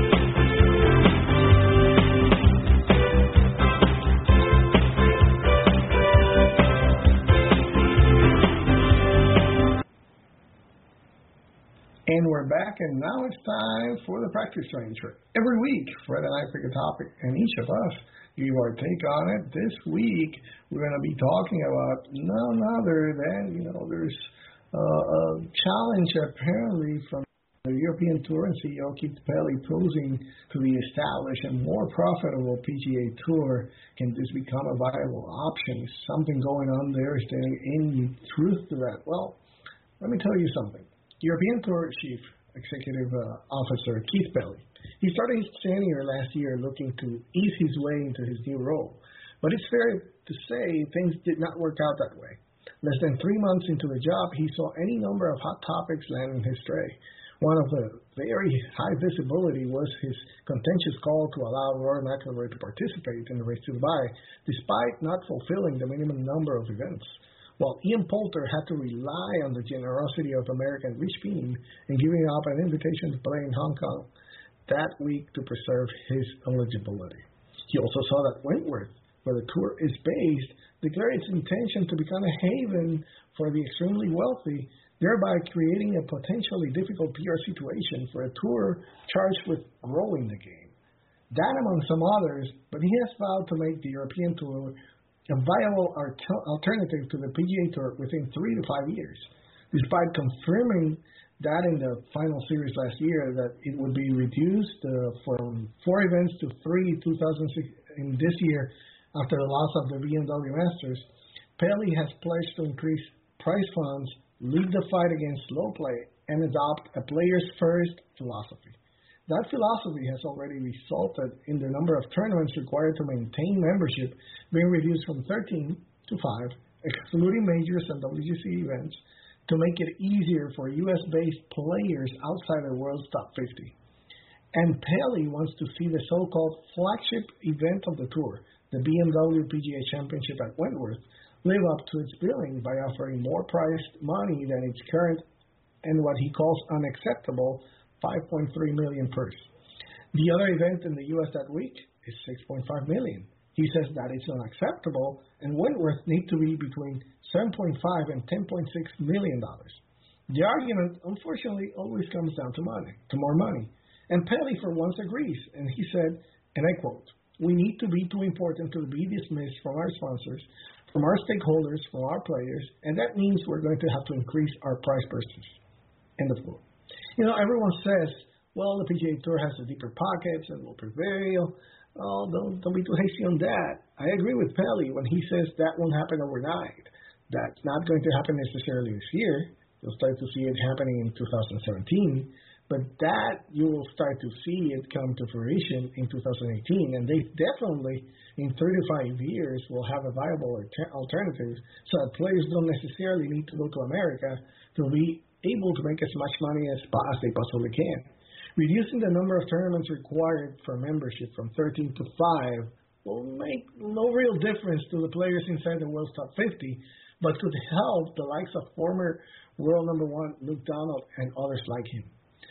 And we're back, and now it's time for the practice range. Every week, Fred and I pick a topic, and each of us give our take on it. This week, we're going to be talking about none other than, you know, there's uh, a challenge apparently from the European Tour and C E O Keith Pelley posing to the established and more profitable P G A Tour. Can this become a viable option? Is something going on there? Is there any truth to that? Well, let me tell you something. European Tour Chief Executive uh, Officer Keith Pelley, he started his tenure last year looking to ease his way into his new role. But it's fair to say things did not work out that way. Less than three months into the job, he saw any number of hot topics land in his tray. One of the very high visibility was his contentious call to allow Rory McIlroy to participate in the Race to Dubai, despite not fulfilling the minimum number of events. While Ian Poulter had to rely on the generosity of American Rich Beem in giving up an invitation to play in Hong Kong that week to preserve his eligibility. He also saw that Wentworth, where the tour is based, declared its intention to become a haven for the extremely wealthy, thereby creating a potentially difficult P R situation for a tour charged with growing the game. That among some others, but he has vowed to make the European Tour a viable alternative to the P G A Tour within three to five years, despite confirming that in the final series last year that it would be reduced uh, from four events to three two thousand six in this year after the loss of the B M W Masters. Pelley has pledged to increase prize funds, lead the fight against slow play, and adopt a players-first philosophy. That philosophy has already resulted in the number of tournaments required to maintain membership being reduced from thirteen to five, excluding majors and W G C events, to make it easier for U S-based players outside the world's top fifty. And Pelley wants to see the so-called flagship event of the tour, the B M W P G A Championship at Wentworth, live up to its billing by offering more prize money than its current and what he calls unacceptable five point three million dollars purse. The other event in the U S that week is six point five million dollars. He says that it's unacceptable, and Wentworth need to be between seven point five and ten point six million dollars. The argument, unfortunately, always comes down to money, to more money. And Pelley for once agrees, and he said, and I quote, "We need to be too important to be dismissed from our sponsors, from our stakeholders, from our players, and that means we're going to have to increase our prize purses." End of quote. You know, everyone says, well, the P G A Tour has the deeper pockets and will prevail. Oh, don't, don't be too hasty on that. I agree with Pelley when he says that won't happen overnight. That's not going to happen necessarily this year. You'll start to see it happening in two thousand seventeen. But that, you will start to see it come to fruition in two thousand eighteen. And they definitely, in thirty-five years, will have a viable alternative so that players don't necessarily need to go to America to be able to make as much money as, as they possibly can. Reducing the number of tournaments required for membership from thirteen to five will make no real difference to the players inside the world's top fifty, but could help the likes of former world number one Luke Donald and others like him.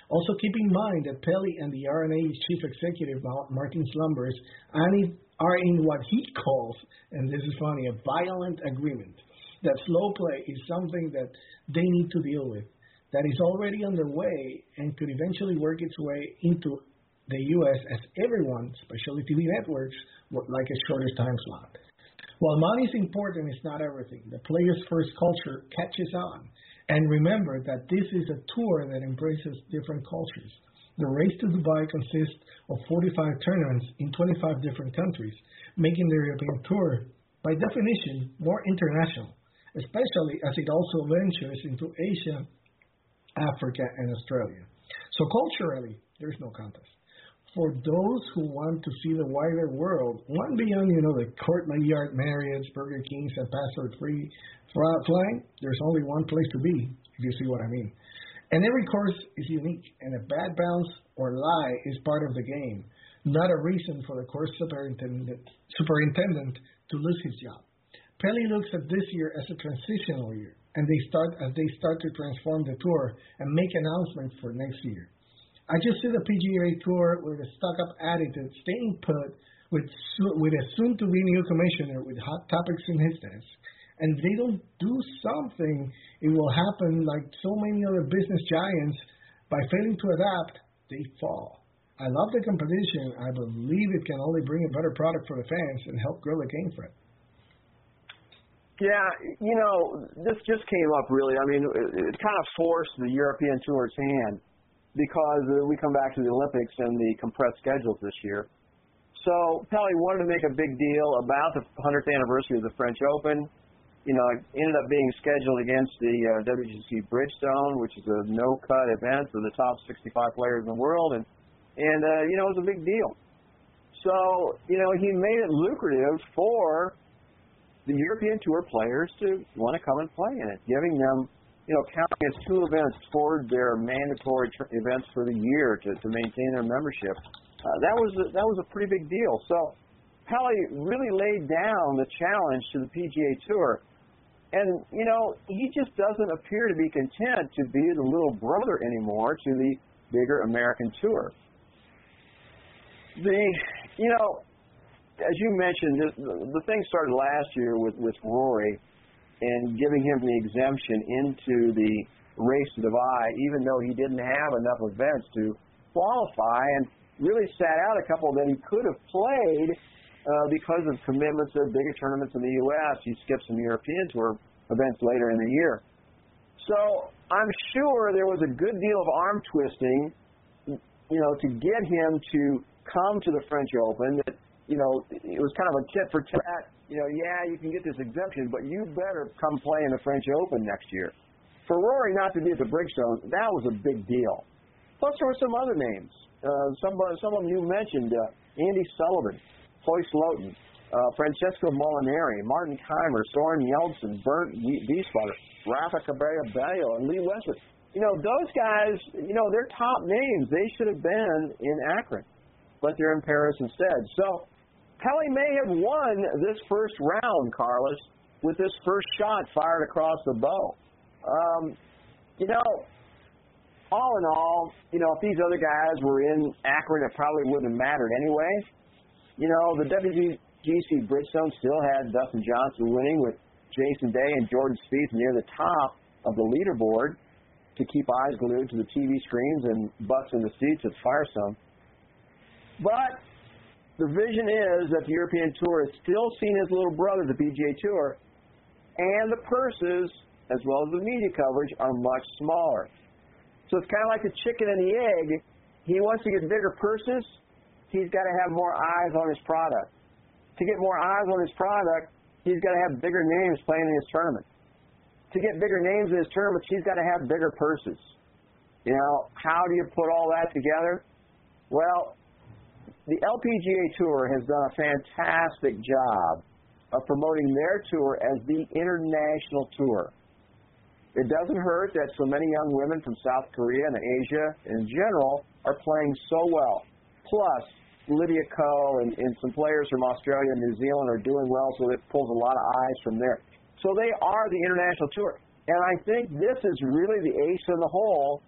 Also, keep in mind that Pelly and the R N A's chief executive, Martin Slumbers, are in what he calls, and this is funny, a violent agreement. That slow play is something that they need to deal with, that is already underway and could eventually work its way into the U S as everyone, especially T V networks, would like a shorter time slot. While money is important, it's not everything. The players' first culture catches on. And remember that this is a tour that embraces different cultures. The Race to Dubai consists of forty-five tournaments in twenty-five different countries, making the European Tour, by definition, more international, especially as it also ventures into Asia, Africa, and Australia. So culturally, there's no contest. For those who want to see the wider world, one beyond, you know, the Courtland Yard Marriott's, Burger King's, and password-free flying, there's only one place to be, if you see what I mean. And every course is unique, and a bad bounce or lie is part of the game, not a reason for the course superintendent, superintendent to lose his job. Pelly looks at this year as a transitional year, and they start as they start to transform the tour and make announcements for next year. I just see the P G A Tour with a stuck-up attitude staying put with, with a soon-to-be new commissioner with hot topics in his desk. And if they don't do something, it will happen like so many other business giants. By failing to adapt, they fall. I love the competition. I believe it can only bring a better product for the fans and help grow the game, Fred. Yeah, you know, this just came up really. I mean, it, it kind of forced the European Tour's hand because uh, we come back to the Olympics and the compressed schedules this year. So Pelly wanted to make a big deal about the hundredth anniversary of the French Open. You know, it ended up being scheduled against the uh, W G C Bridgestone, which is a no-cut event for the top sixty-five players in the world, and, and uh, you know, it was a big deal. So, you know, he made it lucrative for the European Tour players to want to come and play in it, giving them, you know, counting as two events toward their mandatory tr- events for the year to, to maintain their membership. Uh, that was a, that was a pretty big deal. So Pelly really laid down the challenge to the P G A Tour. And, you know, he just doesn't appear to be content to be the little brother anymore to the bigger American Tour. The, you know, as you mentioned, the, the thing started last year with, with Rory and giving him the exemption into the Race to Dubai, even though he didn't have enough events to qualify, and really sat out a couple that he could have played Uh, because of commitments to bigger tournaments in the U S He skipped some European Tour events later in the year. So I'm sure there was a good deal of arm twisting, you know, to get him to come to the French Open. That, you know, it was kind of a tit for tat. You know, yeah, you can get this exemption, but you better come play in the French Open next year. For Rory not to be at the Bridgestone, that was a big deal. Plus, there were some other names. Uh, some, some of them you mentioned, uh, Andy Sullivan, Hoist Lowton, uh, Francesco Molinari, Martin Keimer, Soren Yeltsin, Bernd Wiesbader, Rafa Cabrera-Bello, and Lee Westwood. You know, those guys, you know, they're top names. They should have been in Akron, but they're in Paris instead. So Pelly may have won this first round, Carlos, with this first shot fired across the bow. Um, you know, all in all, you know, if these other guys were in Akron, it probably wouldn't have mattered anyway. You know, the W G C Bridgestone still had Dustin Johnson winning with Jason Day and Jordan Spieth near the top of the leaderboard to keep eyes glued to the T V screens and butts in the seats at Firestone. But the vision is that the European Tour is still seen as little brother to the P G A Tour, and the purses, as well as the media coverage, are much smaller. So it's kind of like the chicken and the egg. He wants to get bigger purses. He's got to have more eyes on his product. To get more eyes on his product, he's got to have bigger names playing in his tournament. To get bigger names in his tournaments, he's got to have bigger purses. You know, how do you put all that together? Well, the L P G A Tour has done a fantastic job of promoting their tour as the international tour. It doesn't hurt that so many young women from South Korea and Asia in general are playing so well. Plus, Lydia Ko and, and some players from Australia and New Zealand are doing well, so it pulls a lot of eyes from there. So they are the international tour. And I think this is really the ace in the hole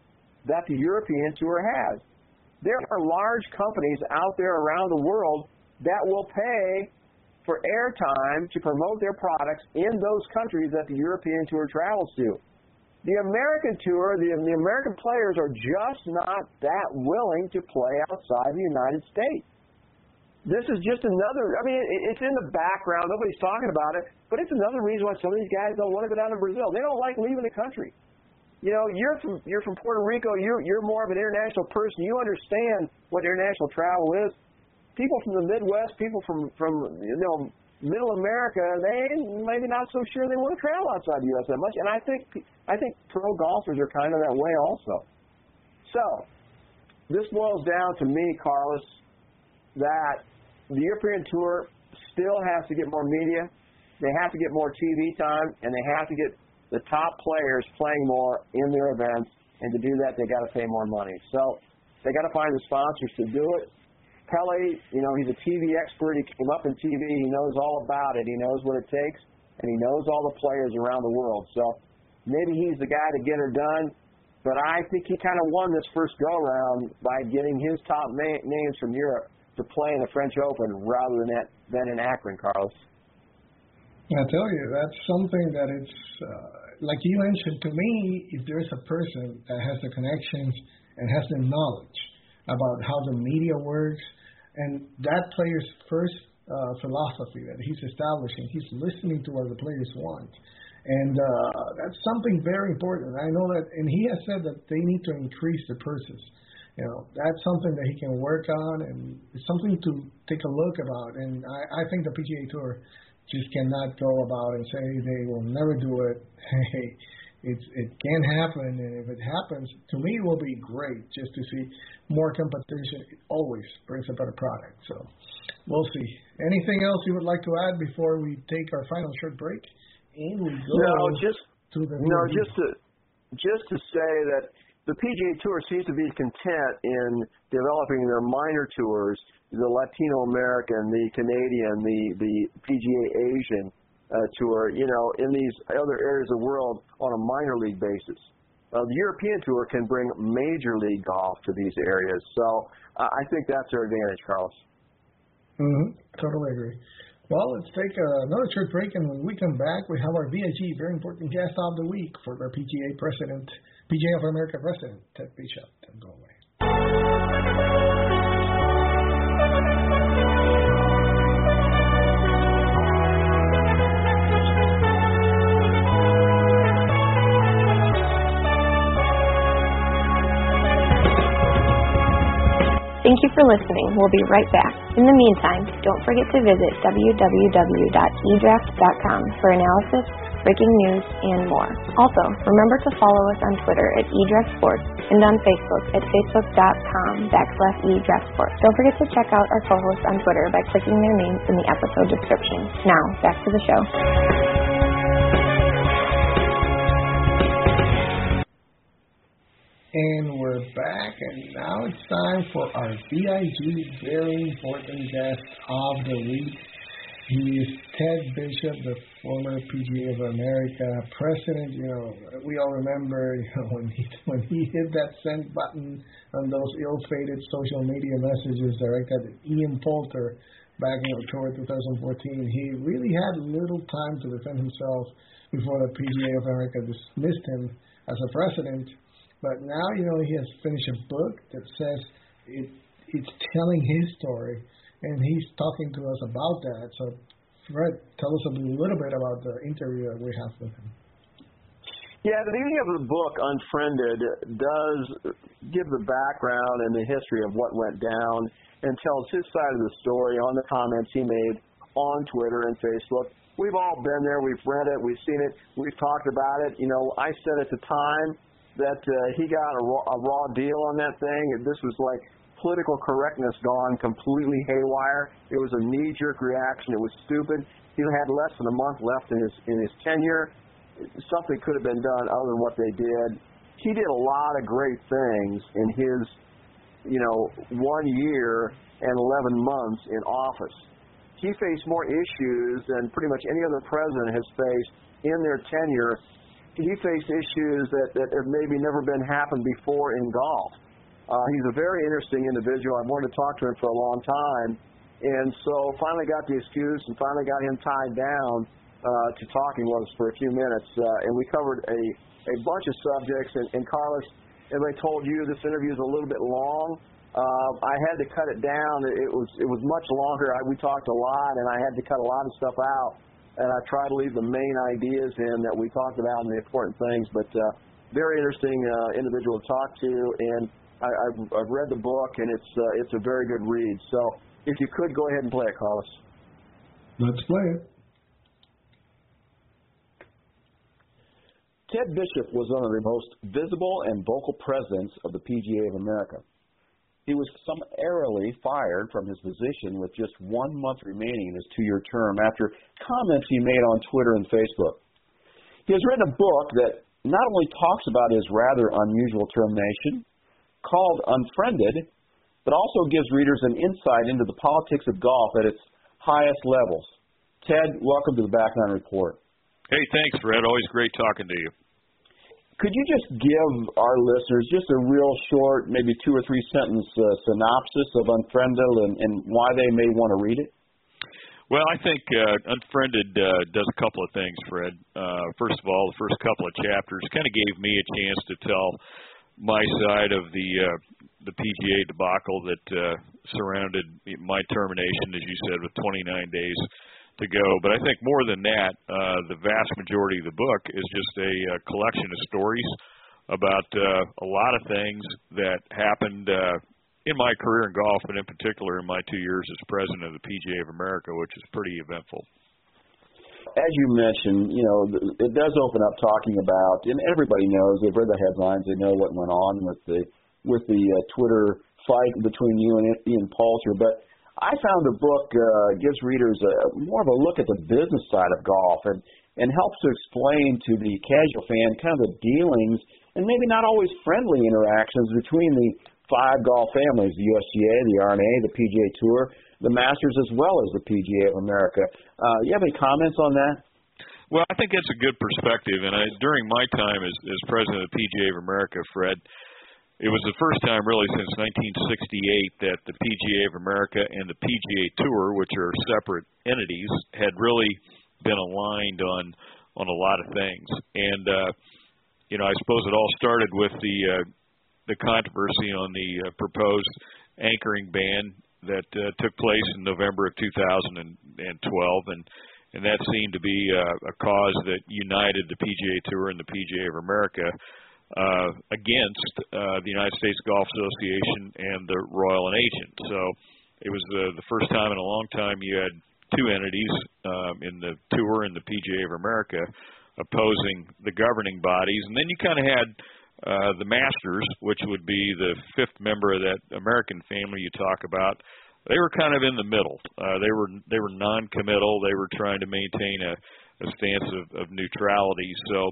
that the European Tour has. There are large companies out there around the world that will pay for airtime to promote their products in those countries that the European Tour travels to. The American Tour, the, the American players are just not that willing to play outside the United States. This is just another, I mean, it, it's in the background. Nobody's talking about it, but it's another reason why some of these guys don't want to go down to Brazil. They don't like leaving the country. You know, you're from you're from Puerto Rico. You're you're more of an international person. You understand what international travel is. People from the Midwest, people from from you know Middle America, they maybe not so sure they want to travel outside the U S that much. And I think I think pro golfers are kind of that way also. So this boils down to me, Carlos, that the European Tour still has to get more media. They have to get more T V time, and they have to get the top players playing more in their events, and to do that, they got to pay more money. So they got to find the sponsors to do it. Pele, you know, he's a T V expert. He came up in T V. He knows all about it. He knows what it takes, and he knows all the players around the world. So maybe he's the guy to get her done. But I think he kind of won this first go-round by getting his top ma- names from Europe to play in the French Open rather than at, than in Akron, Carlos. I tell you, that's something that it's, uh, like you mentioned, to me, if there's a person that has the connections and has the knowledge about how the media works, and that player's first uh, philosophy that he's establishing, he's listening to what the players want. And uh, that's something very important. I know that, and he has said that they need to increase the purses. You know, that's something that he can work on, and it's something to take a look about. And I, I think the P G A Tour just cannot go about and say they will never do it. Hey, it's, it can happen, and if it happens, to me it will be great just to see more competition. It always brings a better product. So we'll see. Anything else you would like to add before we take our final short break? And we go no, just to the no, just to just to say that the P G A Tour seems to be content in developing their minor tours, the Latino American, the Canadian, the, the P G A Asian uh, tour, you know, in these other areas of the world on a minor league basis. Uh, the European Tour can bring major league golf to these areas. So uh, I think that's their advantage, Carlos. Mm-hmm. Totally agree. Well, let's take another short break, and when we come back, we have our V I G, very important guest of the week for the P G A president, P G A of America president, Ted Bishop. Don't go away. Thank you for listening. We'll be right back. In the meantime, don't forget to visit w w w dot e draft dot com for analysis, breaking news, and more. Also, remember to follow us on Twitter at eDraftSports and on Facebook at facebook.com backslash eDraftSports. Don't forget to check out our co-hosts on Twitter by clicking their names in the episode description. Now, back to the show. And we're back, and now it's time for our V I G, very important guest of the week. He is Ted Bishop, the former P G A of America president. You know, we all remember, you know, when he when he hit that send button on those ill-fated social media messages directed at Ian Poulter back in October twenty fourteen. He really had little time to defend himself before the P G A of America dismissed him as a president. But now, you know, he has finished a book that says it, it's telling his story, and he's talking to us about that. So, Fred, tell us a little bit about the interview that we have with him. Yeah, the beginning of the book, Unfriended, does give the background and the history of what went down and tells his side of the story on the comments he made on Twitter and Facebook. We've all been there. We've read it. We've seen it. We've talked about it. You know, I said at the time that uh, he got a raw, a raw deal on that thing. This was like political correctness gone completely haywire. It was a knee-jerk reaction. It was stupid. He had less than a month left in his in his tenure. Something could have been done other than what they did. He did a lot of great things in his, you know, one year and eleven months in office. He faced more issues than pretty much any other president has faced in their tenure. he faced issues that, that have maybe never been happened before in golf. Uh, he's a very interesting individual. I've wanted to talk to him for a long time, and so finally got the excuse and finally got him tied down uh, to talking with us for a few minutes, uh, and we covered a, a bunch of subjects. And, and Carlos, as I told you, this interview is a little bit long. Uh, I had to cut it down. It was it was much longer. I, we talked a lot, and I had to cut a lot of stuff out. And I try to leave the main ideas in that we talked about and the important things. But uh, very interesting uh, individual to talk to, and I, I've, I've read the book, and it's uh, it's a very good read. So if you could go ahead and play it, Carlos. Let's play it. Ted Bishop was one of the most visible and vocal presidents of the P G A of America. He was summarily fired from his position with just one month remaining in his two-year term after comments he made on Twitter and Facebook. He has written a book that not only talks about his rather unusual termination, called Unfriended, but also gives readers an insight into the politics of golf at its highest levels. Ted, welcome to the Back Nine Report. Hey, thanks, Fred. Always great talking to you. Could you just give our listeners just a real short, maybe two or three sentence uh, synopsis of Unfriended and, and why they may want to read it? Well, I think uh, Unfriended uh, does a couple of things, Fred. Uh, first of all, the first couple of chapters kind of gave me a chance to tell my side of the uh, the P G A debacle that uh, surrounded my termination, as you said, with twenty-nine days to go. But I think more than that, uh, the vast majority of the book is just a, a collection of stories about uh, a lot of things that happened uh, in my career in golf, and in particular in my two years as president of the P G A of America, which is pretty eventful. As you mentioned, you know, it does open up talking about, and everybody knows, they've read the headlines, they know what went on with the with the uh, Twitter fight between you and Ian Poulter, but I found the book uh, gives readers a, more of a look at the business side of golf and, and helps to explain to the casual fan kind of the dealings and maybe not always friendly interactions between the five golf families, the U S G A, the R N A, the P G A Tour, the Masters, as well as the P G A of America. Uh, you have any comments on that? Well, I think that's a good perspective, and I, during my time as, as president of the P G A of America, Fred, it was the first time really since nineteen sixty-eight that the P G A of America and the P G A Tour, which are separate entities, had really been aligned on on a lot of things. And uh, you know, I suppose it all started with the uh, the controversy on the uh, proposed anchoring ban that uh, took place in November of two thousand twelve, and and that seemed to be uh, a cause that united the P G A Tour and the P G A of America Uh, against uh, the United States Golf Association and the Royal and Ancient. So it was the, the first time in a long time you had two entities um, in the Tour and the P G A of America opposing the governing bodies. And then you kind of had uh, the Masters, which would be the fifth member of that American family you talk about. They were kind of in the middle. Uh, they were they were non-committal. They were trying to maintain a, a stance of, of neutrality. So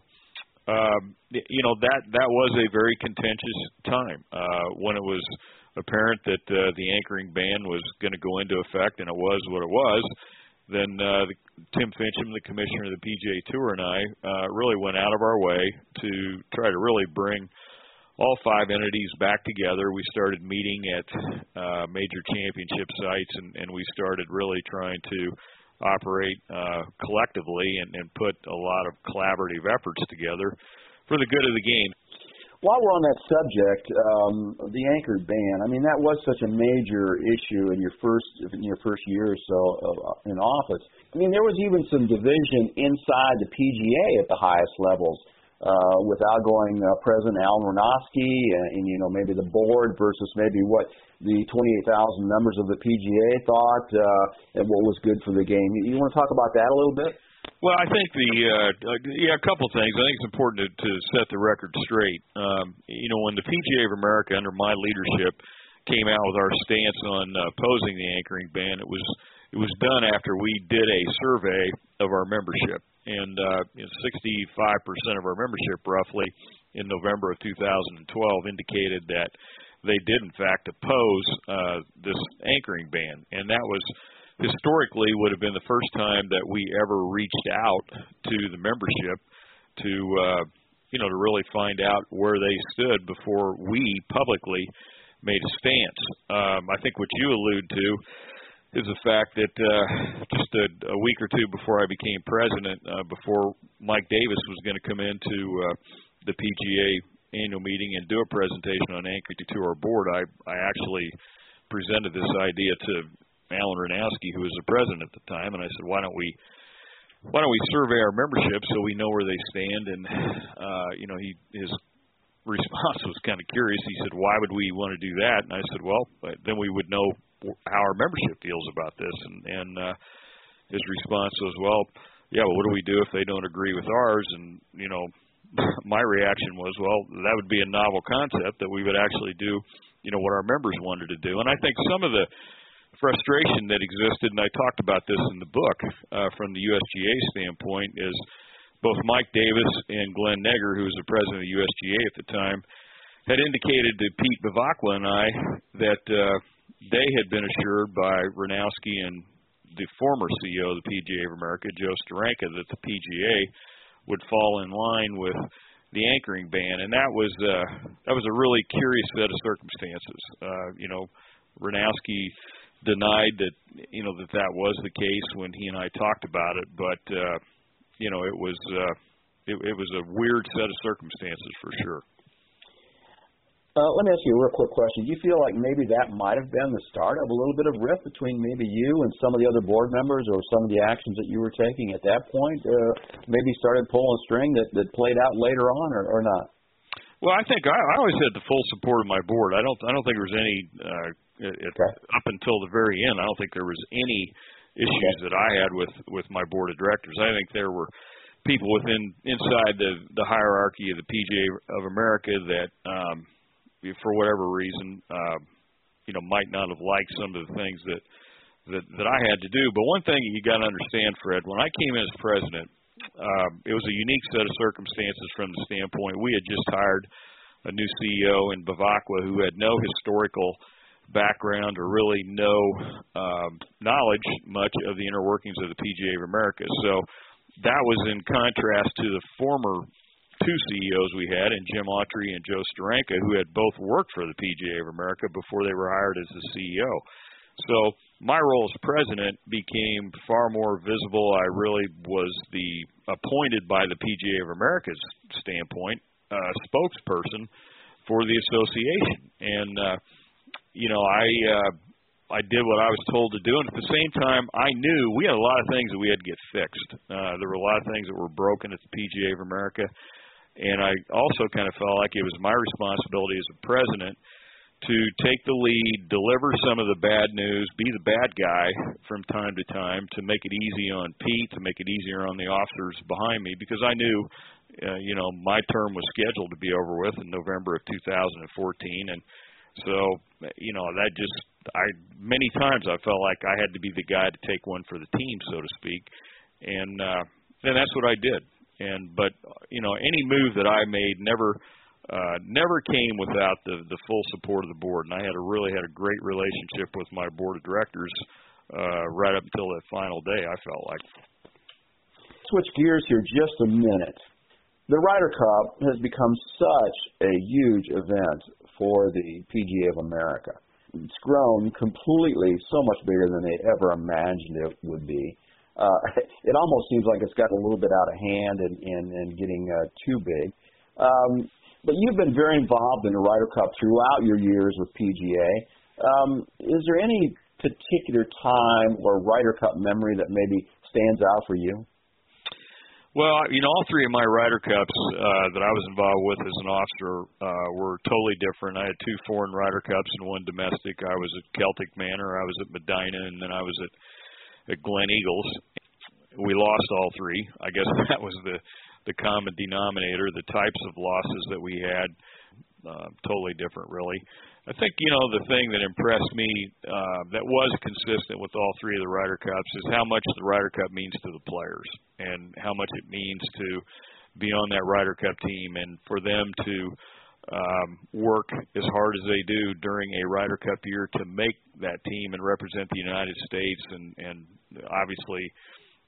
Um, you know, that that was a very contentious time uh, when it was apparent that uh, the anchoring ban was going to go into effect, and it was what it was. Then uh, the, Tim Finchem, the commissioner of the P G A Tour, and I uh, really went out of our way to try to really bring all five entities back together. We started meeting at uh, major championship sites, and, and we started really trying to operate uh, collectively and, and put a lot of collaborative efforts together for the good of the game. While we're on that subject, um, the anchored ban, I mean, that was such a major issue in your first in your first year or so of, uh, in office. I mean, there was even some division inside the P G A at the highest levels, uh, with outgoing uh, President Alan Ronofsky and, and, you know, maybe the board versus maybe what the twenty-eight thousand members of the P G A thought uh, and what was good for the game. You, you want to talk about that a little bit? Well, I think the uh, yeah, a couple of things. I think it's important to, to set the record straight. Um, you know, when the P G A of America, under my leadership, came out with our stance on uh, opposing the anchoring ban, it was it was done after we did a survey of our membership, and uh, you know, sixty-five percent of our membership, roughly, in November of two thousand twelve, indicated that they did in fact oppose uh, this anchoring ban, and that was historically would have been the first time that we ever reached out to the membership to uh, you know, to really find out where they stood before we publicly made a stance. Um, I think what you allude to is the fact that uh, just a, a week or two before I became president, uh, before Mike Davis was going to come into uh, the P G A annual meeting and do a presentation on anchoring to our board, I, I actually presented this idea to Alan Ranowski, who was the president at the time, and I said, why don't we why don't we survey our membership so we know where they stand? And uh, you know, he his response was kind of curious. He said, why would we want to do that? And I said, well, then we would know how our membership feels about this. And, and uh, his response was, well, yeah, well, what do we do if they don't agree with ours? And, you know, my reaction was, well, that would be a novel concept that we would actually do, you know, what our members wanted to do. And I think some of the frustration that existed, and I talked about this in the book uh, from the U S G A standpoint, is both Mike Davis and Glenn Negger, who was the president of the U S G A at the time, had indicated to Pete Bevacqua and I that uh, they had been assured by Ranowski and the former C E O of the P G A of America, Joe Steranka, that the P G A would fall in line with the anchoring ban, and that was uh, that was a really curious set of circumstances. Uh, you know, Ranowski denied that you know that that was the case when he and I talked about it, but uh, you know it was uh, it, it was a weird set of circumstances for sure. Uh, let me ask you a real quick question. Do you feel like maybe that might have been the start of a little bit of rift between maybe you and some of the other board members, or some of the actions that you were taking at that point uh, maybe started pulling a string that, that played out later on, or, or not? Well, I think I, I always had the full support of my board. I don't I don't think there was any uh, it, okay. up until the very end. I don't think there was any issues that I had with, with my board of directors. I think there were people within inside the the hierarchy of the P G A of America that um, for whatever reason, uh, you know, might not have liked some of the things that, that that I had to do. But one thing you got to understand, Fred, when I came in as president, uh, it was a unique set of circumstances from the standpoint we had just hired a new C E O in Bevacqua who had no historical background or really no um, knowledge much of the inner workings of the P G A of America. So that was in contrast to the former two C E Os we had, and Jim Autry and Joe Steranka, who had both worked for the P G A of America before they were hired as the C E O. So my role as president became far more visible. I really was the appointed by the P G A of America's standpoint uh, spokesperson for the association, and uh, you know I uh, I did what I was told to do, and at the same time I knew we had a lot of things that we had to get fixed. Uh, there were a lot of things that were broken at the P G A of America. And I also kind of felt like it was my responsibility as a president to take the lead, deliver some of the bad news, be the bad guy from time to time, to make it easy on Pete, to make it easier on the officers behind me, because I knew, uh, you know, my term was scheduled to be over with in November of two thousand fourteen. And so, you know, that just, I many times I felt like I had to be the guy to take one for the team, so to speak. And, uh, and that's what I did. And but you know any move that I made never uh, never came without the the full support of the board, and I had a really had a great relationship with my board of directors uh, right up until that final day. I felt like. Switch gears here just a minute. The Ryder Cup has become such a huge event for the P G A of America. It's grown completely, so much bigger than they ever imagined it would be. Uh, it almost seems like it's gotten a little bit out of hand and, and, and getting uh, too big. Um, but you've been very involved in the Ryder Cup throughout your years with P G A. Um, is there any particular time or Ryder Cup memory that maybe stands out for you? Well, you know, all three of my Ryder Cups uh, that I was involved with as an officer uh, were totally different. I had two foreign Ryder Cups and one domestic. I was at Celtic Manor, I was at Medina, and then I was at at Glen Eagles. We lost all three. I guess that was the, the common denominator. The types of losses that we had, uh, totally different, really. I think, you know, the thing that impressed me uh, that was consistent with all three of the Ryder Cups is how much the Ryder Cup means to the players and how much it means to be on that Ryder Cup team and for them to um, work as hard as they do during a Ryder Cup year to make that team and represent the United States, and, and obviously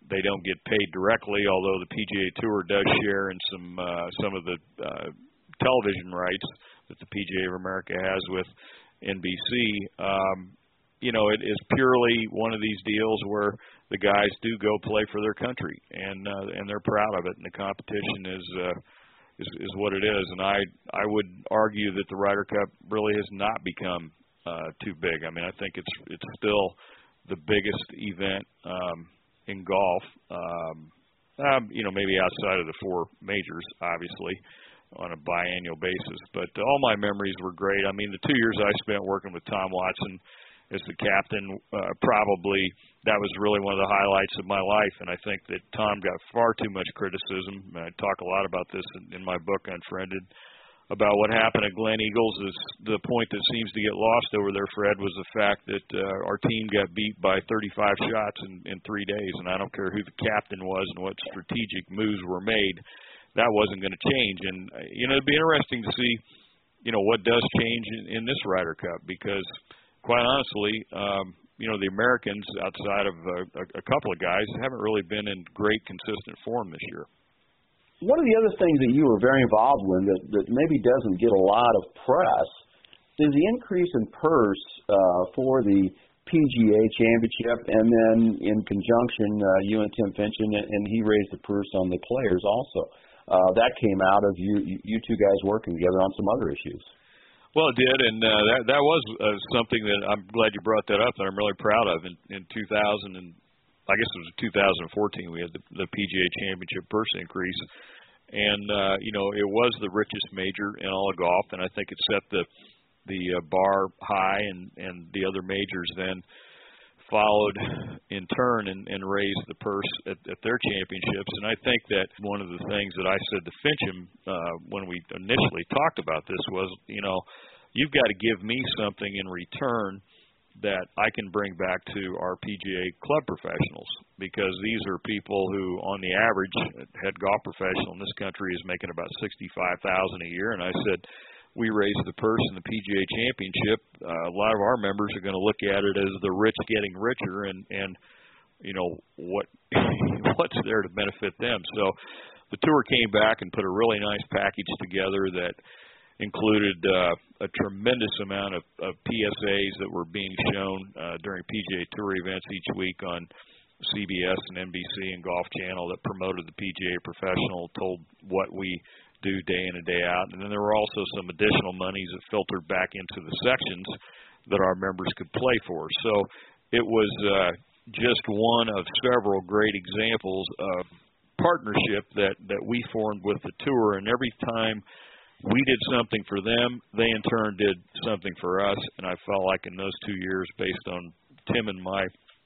they don't get paid directly, although the P G A Tour does share in some uh, some of the uh, television rights that the P G A of America has with N B C. Um, you know, it is purely one of these deals where the guys do go play for their country, and uh, and they're proud of it, and the competition is, uh, is is what it is. And I I would argue that the Ryder Cup really has not become uh, too big. I mean, I think it's it's still the biggest event um, in golf. Um, um, you know, maybe outside of the four majors, obviously, on a biannual basis. But all my memories were great. I mean, the two years I spent working with Tom Watson as the captain, uh, probably that was really one of the highlights of my life. And I think that Tom got far too much criticism. I talk a lot about this in, in my book, Unfriended, about what happened at Glen Eagles. Is the point that seems to get lost over there, Fred, was the fact that uh, our team got beat by thirty-five shots in, in three days. And I don't care who the captain was and what strategic moves were made, that wasn't going to change. And, uh, you know, it'd be interesting to see, you know, what does change in, in this Ryder Cup, because quite honestly, um, you know, the Americans, outside of a, a, a couple of guys, haven't really been in great, consistent form this year. One of the other things that you were very involved with that, that maybe doesn't get a lot of press is the increase in purse uh, for the P G A Championship, and then in conjunction, uh, you and Tim Finchem, and he raised the purse on the players also. Uh, that came out of you, you two guys working together on some other issues. Well, it did, and uh, that that was uh, something that I'm glad you brought that up, that I'm really proud of. In, in two thousand, and I guess it was two thousand fourteen, we had the, the P G A Championship purse increase, and uh, you know, it was the richest major in all of golf, and I think it set the the uh, bar high, and and the other majors then followed in turn and, and raised the purse at, at their championships. And I think that one of the things that I said to Finchem uh, when we initially talked about this was, you know, you've got to give me something in return that I can bring back to our P G A club professionals, because these are people who, on the average, head golf professional in this country is making about sixty-five thousand dollars a year. And I said, we raise the purse in the P G A Championship, uh, a lot of our members are going to look at it as the rich getting richer, and, and you know, what what's there to benefit them. So the tour came back and put a really nice package together that included uh, a tremendous amount of, of P S As that were being shown uh, during P G A Tour events each week on C B S and N B C and Golf Channel that promoted the P G A Professional, told what we do day in and day out. And then there were also some additional monies that filtered back into the sections that our members could play for. So it was uh, just one of several great examples of partnership that, that we formed with the tour. And every time we did something for them, they in turn did something for us. And I felt like in those two years, based on Tim and my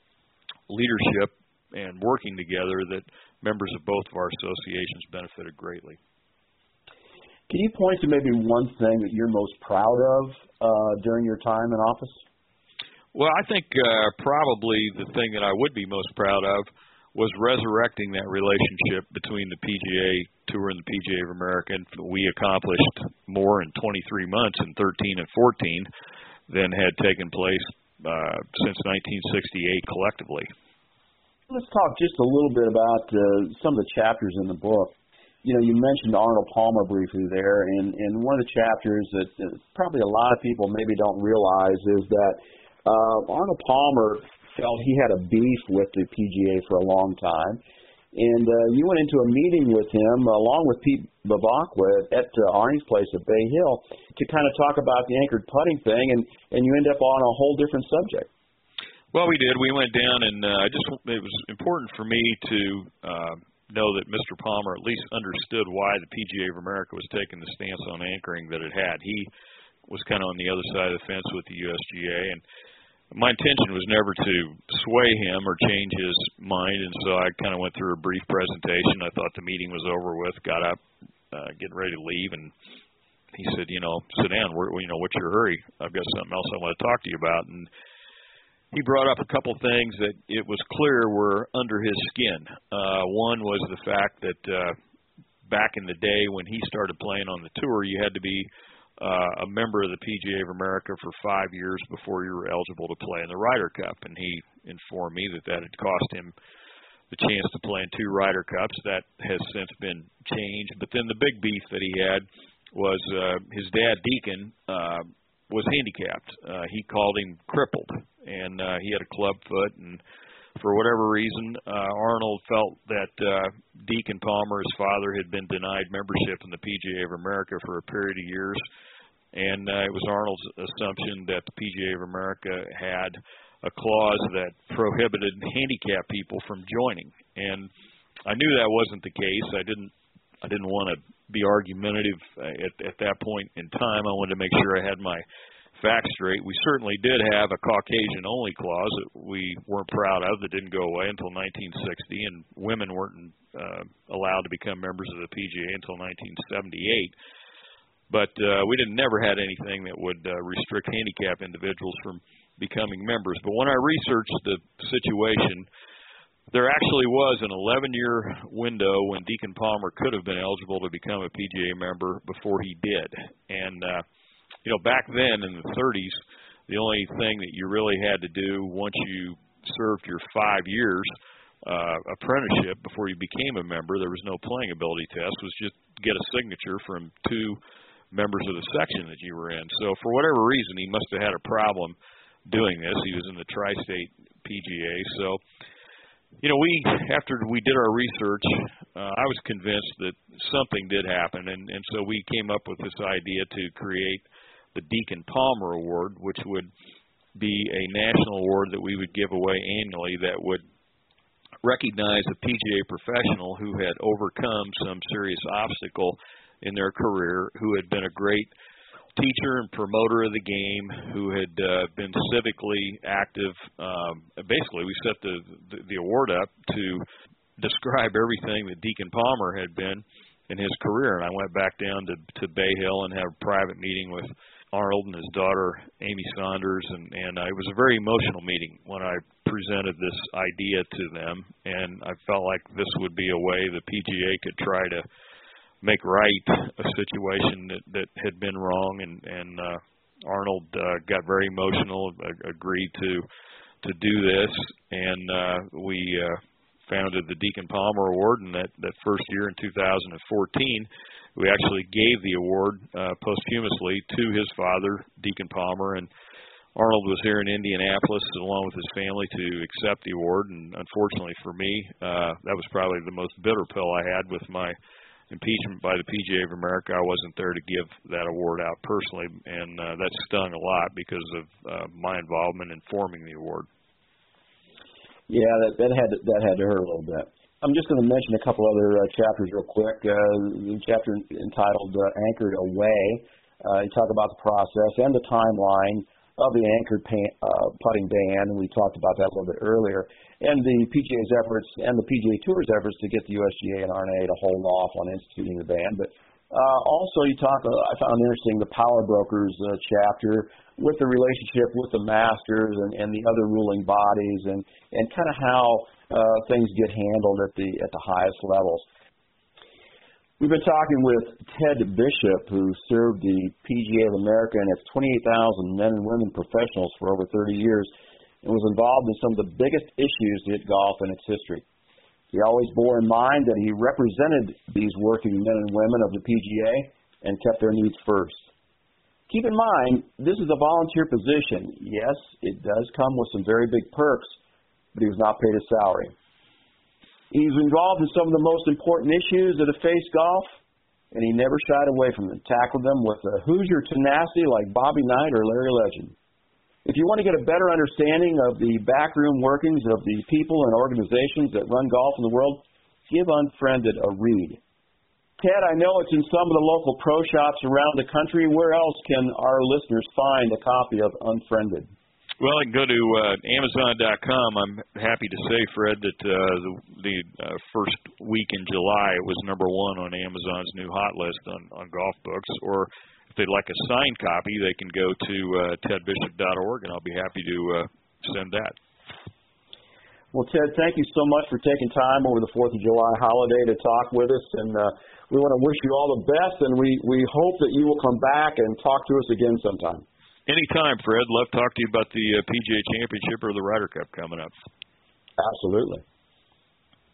leadership and working together, that members of both of our associations benefited greatly. Can you point to maybe one thing that you're most proud of uh, during your time in office? Well, I think uh, probably the thing that I would be most proud of was resurrecting that relationship between the P G A Tour and the P G A of America. And we accomplished more in twenty-three months in thirteen and fourteen than had taken place uh, since nineteen sixty-eight collectively. Let's talk just a little bit about uh, some of the chapters in the book. You know, you mentioned Arnold Palmer briefly there, and, and one of the chapters that uh, probably a lot of people maybe don't realize is that uh, Arnold Palmer felt he had a beef with the P G A for a long time, and uh, you went into a meeting with him along with Pete Bavacqua at uh, Arnie's place at Bay Hill to kind of talk about the anchored putting thing, and, and you end up on a whole different subject. Well, we did. We went down, and uh, I just it was important for me to uh, know that Mister Palmer at least understood why the P G A of America was taking the stance on anchoring that it had. He was kind of on the other side of the fence with the U S G A, and my intention was never to sway him or change his mind, and so I kind of went through a brief presentation. I thought the meeting was over with, got up, uh, getting ready to leave, and he said, you know, sit down. We're, you know, what's your hurry? I've got something else I want to talk to you about. And he brought up a couple things that it was clear were under his skin. Uh, one was the fact that uh, back in the day when he started playing on the tour, you had to be uh, a member of the P G A of America for five years before you were eligible to play in the Ryder Cup. And he informed me that that had cost him the chance to play in two Ryder Cups. That has since been changed. But then the big beef that he had was uh, his dad, Deacon, uh, was handicapped. Uh, he called him crippled, and uh, he had a club foot, and for whatever reason, uh, Arnold felt that uh, Deacon Palmer, his father, had been denied membership in the P G A of America for a period of years, and uh, it was Arnold's assumption that the P G A of America had a clause that prohibited handicapped people from joining, and I knew that wasn't the case. I didn't, I didn't want to be argumentative at, at that point in time. I wanted to make sure I had my facts straight. We certainly did have a Caucasian-only clause that we weren't proud of that didn't go away until nineteen sixty, and women weren't uh, allowed to become members of the P G A until nineteen seventy-eight. But uh, we didn't never had anything that would uh, restrict handicapped individuals from becoming members. But when I researched the situation, there actually was an eleven-year window when Deacon Palmer could have been eligible to become a P G A member before he did. And uh, you know, back then in the thirties, the only thing that you really had to do once you served your five years uh, apprenticeship before you became a member, there was no playing ability test, was just get a signature from two members of the section that you were in. So for whatever reason, he must have had a problem doing this. He was in the Tri-State P G A. So, you know, we, after we did our research, uh, I was convinced that something did happen, and, and so we came up with this idea to create the Deacon Palmer Award, which would be a national award that we would give away annually that would recognize a P G A professional who had overcome some serious obstacle in their career, who had been a great teacher and promoter of the game, who had uh, been civically active. Um, basically, we set the, the, the award up to describe everything that Deacon Palmer had been in his career. And I went back down to, to Bay Hill and had a private meeting with Arnold and his daughter, Amy Saunders, and, and uh, it was a very emotional meeting when I presented this idea to them, and I felt like this would be a way the P G A could try to make right a situation that, that had been wrong, and, and uh, Arnold uh, got very emotional, uh, agreed to to do this, and uh, we uh, founded the Deacon Palmer Award, and that, that first year in two thousand fourteen, we actually gave the award uh, posthumously to his father, Deacon Palmer, and Arnold was here in Indianapolis along with his family to accept the award, and unfortunately for me, uh, that was probably the most bitter pill I had with my impeachment by the P G A of America. I wasn't there to give that award out personally, and uh, that stung a lot because of uh, my involvement in forming the award. Yeah, that, that had to, that had to hurt a little bit. I'm just going to mention a couple other uh, chapters real quick. Uh, the chapter entitled uh, Anchored Away. Uh, you talk about the process and the timeline of the anchored pan, uh, putting ban, and we talked about that a little bit earlier, and the P G A's efforts and the P G A Tour's efforts to get the U S G A and R N A to hold off on instituting the ban. But uh, also you talk, uh, I found interesting the power brokers uh, chapter with the relationship with the masters and, and the other ruling bodies, and, and kind of how uh, things get handled at the at the highest levels. We've been talking with Ted Bishop, who served the P G A of America and its twenty-eight thousand men and women professionals for over thirty years and was involved in some of the biggest issues to hit golf in its history. He always bore in mind that he represented these working men and women of the P G A and kept their needs first. Keep in mind, this is a volunteer position. Yes, it does come with some very big perks, but he was not paid a salary. He's involved in some of the most important issues that have faced golf, and he never shied away from them, tackled them with a Hoosier tenacity like Bobby Knight or Larry Legend. If you want to get a better understanding of the backroom workings of the people and organizations that run golf in the world, give Unfriended a read. Ted, I know it's in some of the local pro shops around the country. Where else can our listeners find a copy of Unfriended? Well, I can go to uh, Amazon dot com. I'm happy to say, Fred, that uh, the, the uh, first week in July it was number one on Amazon's new hot list on, on golf books. Or if they'd like a signed copy, they can go to uh, ted bishop dot org, and I'll be happy to uh, send that. Well, Ted, thank you so much for taking time over the fourth of July holiday to talk with us, and uh, we want to wish you all the best, and we, we hope that you will come back and talk to us again sometime. Anytime, Fred. Love to talk to you about the uh, P G A Championship or the Ryder Cup coming up. Absolutely.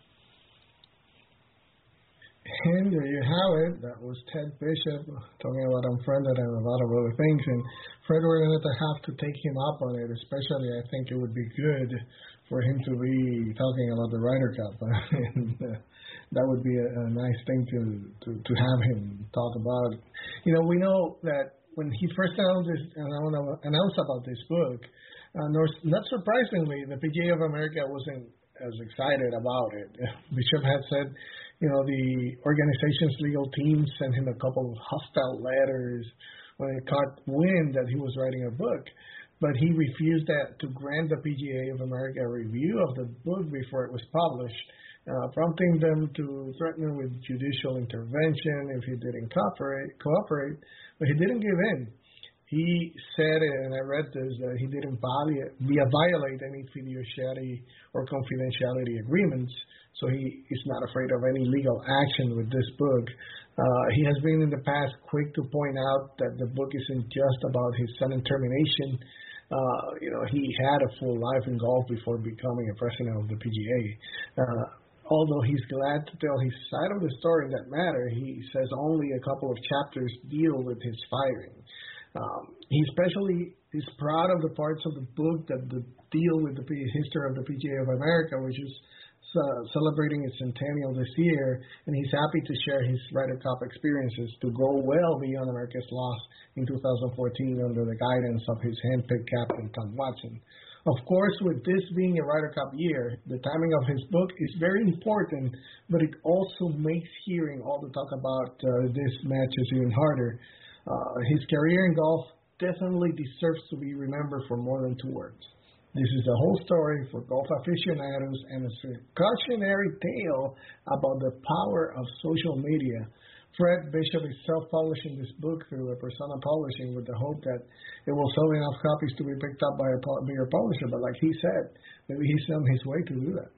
And there you have it. That was Ted Bishop talking about Unfriended and a lot of other things. And Fred, we're going to have to take him up on it, especially I think it would be good for him to be talking about the Ryder Cup. and uh, that would be a, a nice thing to, to, to have him talk about. You know, we know that when he first announced, this, announced about this book, uh, not surprisingly, the P G A of America wasn't as excited about it. Bishop had said, you know, the organization's legal team sent him a couple of hostile letters when it caught wind that he was writing a book. But he refused that to grant the P G A of America a review of the book before it was published, uh, prompting them to threaten him with judicial intervention if he didn't cooperate, cooperate. But he didn't give in. He said, and I read this, that he didn't violate, violate any fiduciary or confidentiality agreements, so he is not afraid of any legal action with this book. Uh, he has been in the past quick to point out that the book isn't just about his sudden termination. Uh, you know, he had a full life in golf before becoming a president of the P G A. Uh, although he's glad to tell his side of the story in that matter, he says only a couple of chapters deal with his firing. Um, he especially is proud of the parts of the book that the deal with the history of the P G A of America, which is uh, celebrating its centennial this year, and he's happy to share his Ryder Cup experiences to go well beyond America's loss in two thousand fourteen under the guidance of his handpicked captain, Tom Watson. Of course, with this being a Ryder Cup year, the timing of his book is very important, but it also makes hearing all the talk about uh, this matches even harder. Uh, his career in golf definitely deserves to be remembered for more than two words. This is a whole story for golf aficionados and a cautionary tale about the power of social media. Fred Bishop is self-publishing this book through a Persona Publishing with the hope that it will sell enough copies to be picked up by a bigger publisher. But like he said, maybe he's on his way to do that.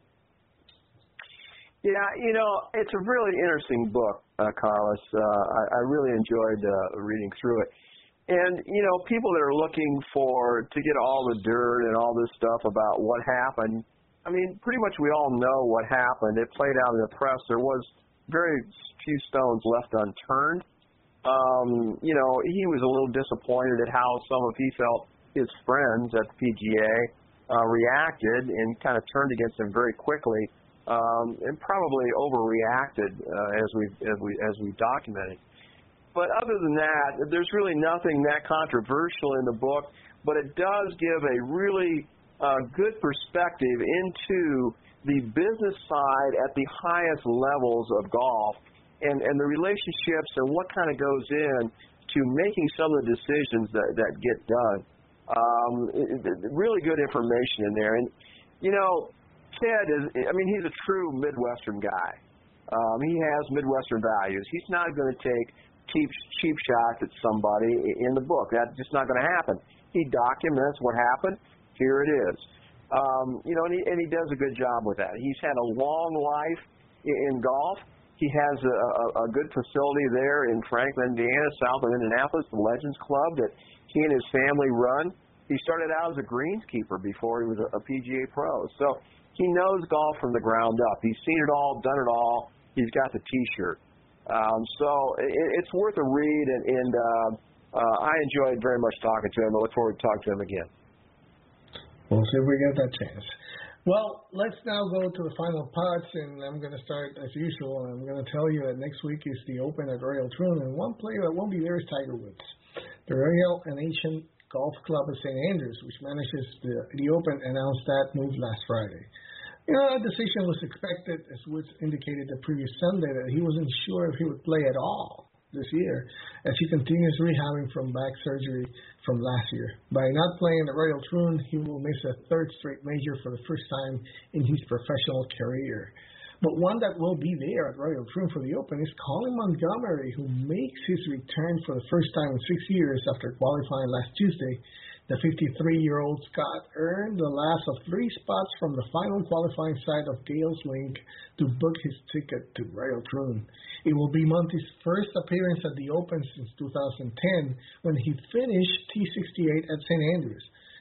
Yeah, you know, it's a really interesting book, uh, Carlos. Uh, I, I really enjoyed uh, reading through it. And, you know, people that are looking for, to get all the dirt and all this stuff about what happened, I mean, pretty much we all know what happened. It played out in the press. There was very few stones left unturned. Um, you know, he was a little disappointed at how some of he felt his friends at the P G A uh, reacted and kind of turned against him very quickly. Um, and probably overreacted uh, as we as we as we documented. But other than that, there's really nothing that controversial in the book. But it does give a really uh, good perspective into the business side at the highest levels of golf, and and the relationships and what kind of goes in to making some of the decisions that that get done. Um, it, it, really good information in there, and you know. Ted is, I mean, he's a true Midwestern guy. Um, he has Midwestern values. He's not going to take cheap, cheap shots at somebody in the book. That's just not going to happen. He documents what happened. Here it is. Um, you know, and he, and he does a good job with that. He's had a long life in, in golf. He has a, a, a good facility there in Franklin, Indiana, south of Indianapolis, the Legends Club that he and his family run. He started out as a greenskeeper before he was a, a P G A pro. So he knows golf from the ground up. He's seen it all, done it all. He's got the T-shirt. Um, so it, it's worth a read, and, and uh, uh, I enjoyed very much talking to him. I look forward to talking to him again. We'll see if we get that chance. Well, let's now go to the final parts, and I'm going to start as usual. I'm going to tell you that next week is the Open at Royal Troon, and one player that won't be there is Tiger Woods. The Royal and Ancient Golf Club of Saint Andrews, which manages the, the Open, announced that move last Friday. You know, that decision was expected, as Woods indicated the previous Sunday, that he wasn't sure if he would play at all this year, as he continues rehabbing from back surgery from last year. By not playing the Royal Troon, he will miss a third straight major for the first time in his professional career. But one that will be there at Royal Troon for the Open is Colin Montgomerie, who makes his return for the first time in six years after qualifying last Tuesday. The fifty-three-year-old Scot earned the last of three spots from the final qualifying side of Gales Link to book his ticket to Royal Troon. It will be Monty's first appearance at the Open since two thousand ten, when he finished T sixty-eight at Saint Andrews.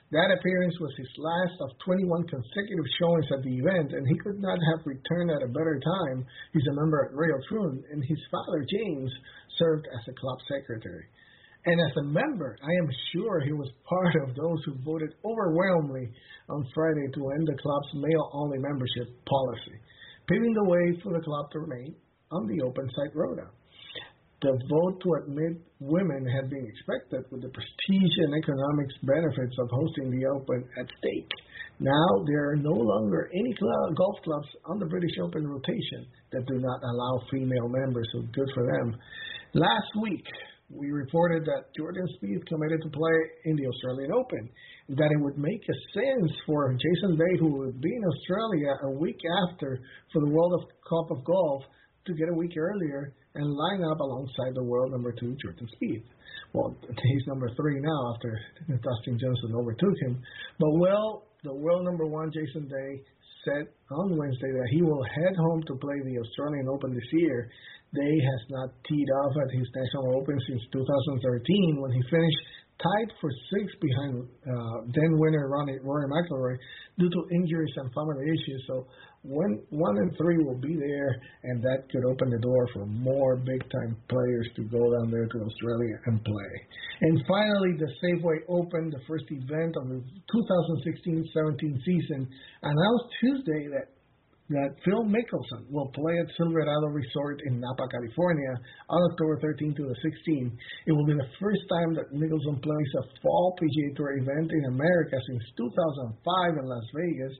That appearance was his last of twenty-one consecutive showings at the event, and he could not have returned at a better time. He's a member at Royal Troon, and his father, James, served as a club secretary. And as a member, I am sure he was part of those who voted overwhelmingly on Friday to end the club's male-only membership policy, paving the way for the club to remain on the open site rota. The vote to admit women had been expected with the prestige and economics benefits of hosting the Open at stake. Now there are no longer any club, golf clubs on the British Open rotation that do not allow female members, so good for them. Last week, we reported that Jordan Spieth committed to play in the Australian Open, that it would make a sense for Jason Day, who would be in Australia a week after for the World Cup of Golf, to get a week earlier and line up alongside the world number two, Jordan Spieth. Well, he's number three now after Dustin Johnson overtook him. But, well, the world number one, Jason Day, said on Wednesday that he will head home to play the Australian Open this year. Day has not teed off at his National Open since two thousand thirteen, when he finished tied for sixth behind uh, then winner Ronnie, Rory McIlroy due to injuries and family issues. So one, one and three will be there, and that could open the door for more big-time players to go down there to Australia and play. And finally, the Safeway Open, the first event of the two thousand sixteen seventeen season, announced Tuesday that that Phil Mickelson will play at Silverado Resort in Napa, California on October thirteenth to the sixteenth. It will be the first time that Mickelson plays a fall P G A Tour event in America since two thousand five in Las Vegas.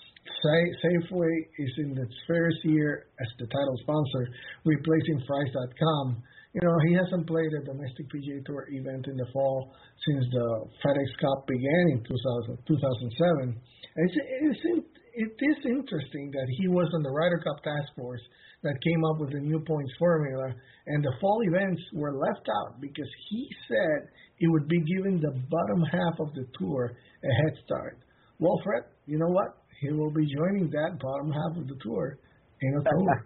Safeway is in its first year as the title sponsor, replacing Fry's dot com. You know, he hasn't played a domestic P G A Tour event in the fall since the FedEx Cup began in two thousand, two thousand seven. And it's, it's, it is interesting that he was on the Ryder Cup task force that came up with the new points formula, and the fall events were left out because he said it would be giving the bottom half of the tour a head start. Well, Fred, you know what? He will be joining that bottom half of the tour in October.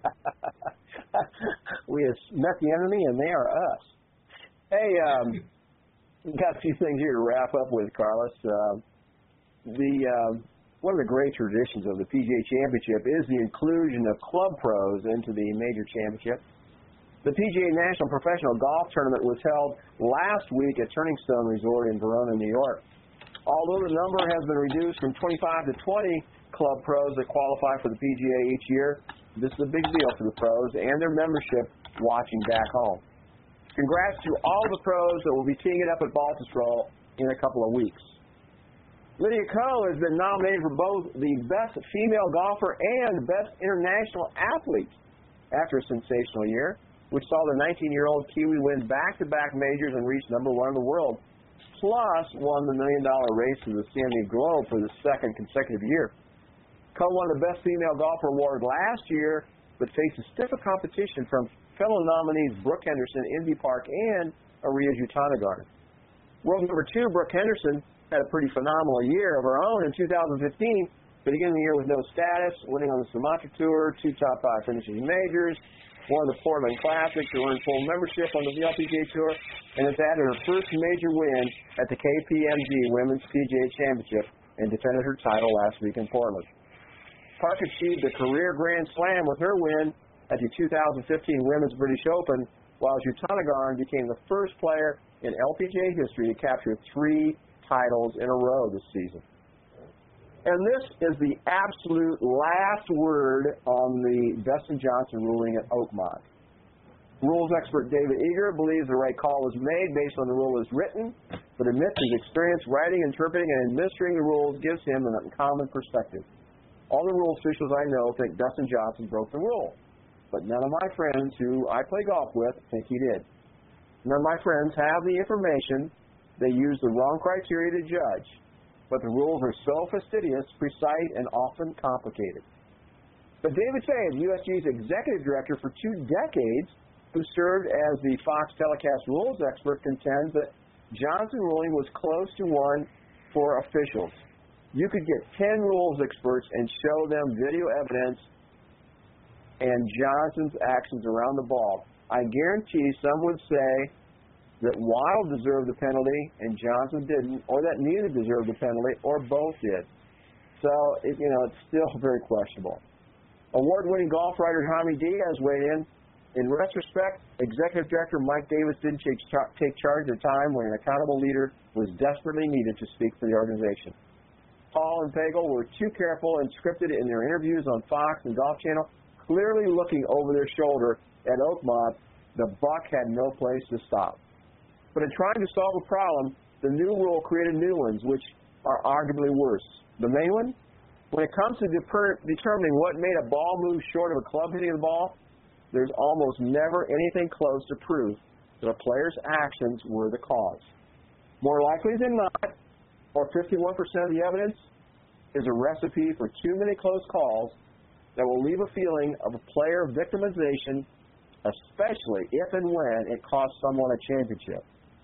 We have met the enemy, and they are us. Hey, um, got a few things here to wrap up with, Carlos. Uh, the uh, one of the great traditions of the P G A Championship is the inclusion of club pros into the major championship. The P G A National Professional Golf Tournament was held last week at Turning Stone Resort in Verona, New York. Although the number has been reduced from twenty-five to twenty club pros that qualify for the P G A each year, this is a big deal for the pros and their membership watching back home. Congrats to all the pros that will be teeing it up at Baltusrol in a couple of weeks. Lydia Ko has been nominated for both the Best Female Golfer and Best International Athlete after a sensational year, which saw the nineteen-year-old Kiwi win back-to-back majors and reach number one in the world, plus won the million-dollar race to the C M E Globe for the second consecutive year. Ko won the Best Female Golfer award last year, but faces stiff competition from fellow nominees Brooke Henderson, Indy Park, and Ariya Jutanugarn. World number two, Brooke Henderson, had a pretty phenomenal year of her own in two thousand fifteen, beginning the year with no status, winning on the Sumatra Tour, two top five finishes in majors, won the Portland Classic to earn full membership on the V L P G A Tour, and has added her first major win at the K P M G Women's P G A Championship and defended her title last week in Portland. Park achieved a career Grand Slam with her win at the two thousand fifteen Women's British Open, while Jutanugarn became the first player in L P G A history to capture three titles in a row this season. And this is the absolute last word on the Dustin Johnson ruling at Oakmont. Rules expert David Eager believes the right call was made based on the rule as written, but admits his experience writing, interpreting, and administering the rules gives him an uncommon perspective. All the rule officials I know think Dustin Johnson broke the rule, but none of my friends who I play golf with think he did. None of my friends have the information. They use the wrong criteria to judge, but the rules are so fastidious, precise, and often complicated. But David Fay, U S G's executive director for two decades, who served as the Fox telecast rules expert, contends that Johnson's ruling was close to one for officials. You could get ten rules experts and show them video evidence and Johnson's actions around the ball. I guarantee some would say that Wild deserved the penalty and Johnson didn't, or that neither deserved the penalty, or both did. So, it, you know, it's still very questionable. Award-winning golf writer Jaime Diaz weighed in. In retrospect, Executive Director Mike Davis didn't take, char- take charge at a time when an accountable leader was desperately needed to speak for the organization. Paul and Pagel were too careful and scripted in their interviews on Fox and Golf Channel, clearly looking over their shoulder at Oakmont. The buck had no place to stop. But in trying to solve a problem, the new rule created new ones, which are arguably worse. The main one? When it comes to deper- determining what made a ball move short of a club hitting the ball, there's almost never anything close to proof that a player's actions were the cause. More likely than not, or fifty-one percent of the evidence, is a recipe for too many close calls that will leave a feeling of a player victimization, especially if and when it costs someone a championship.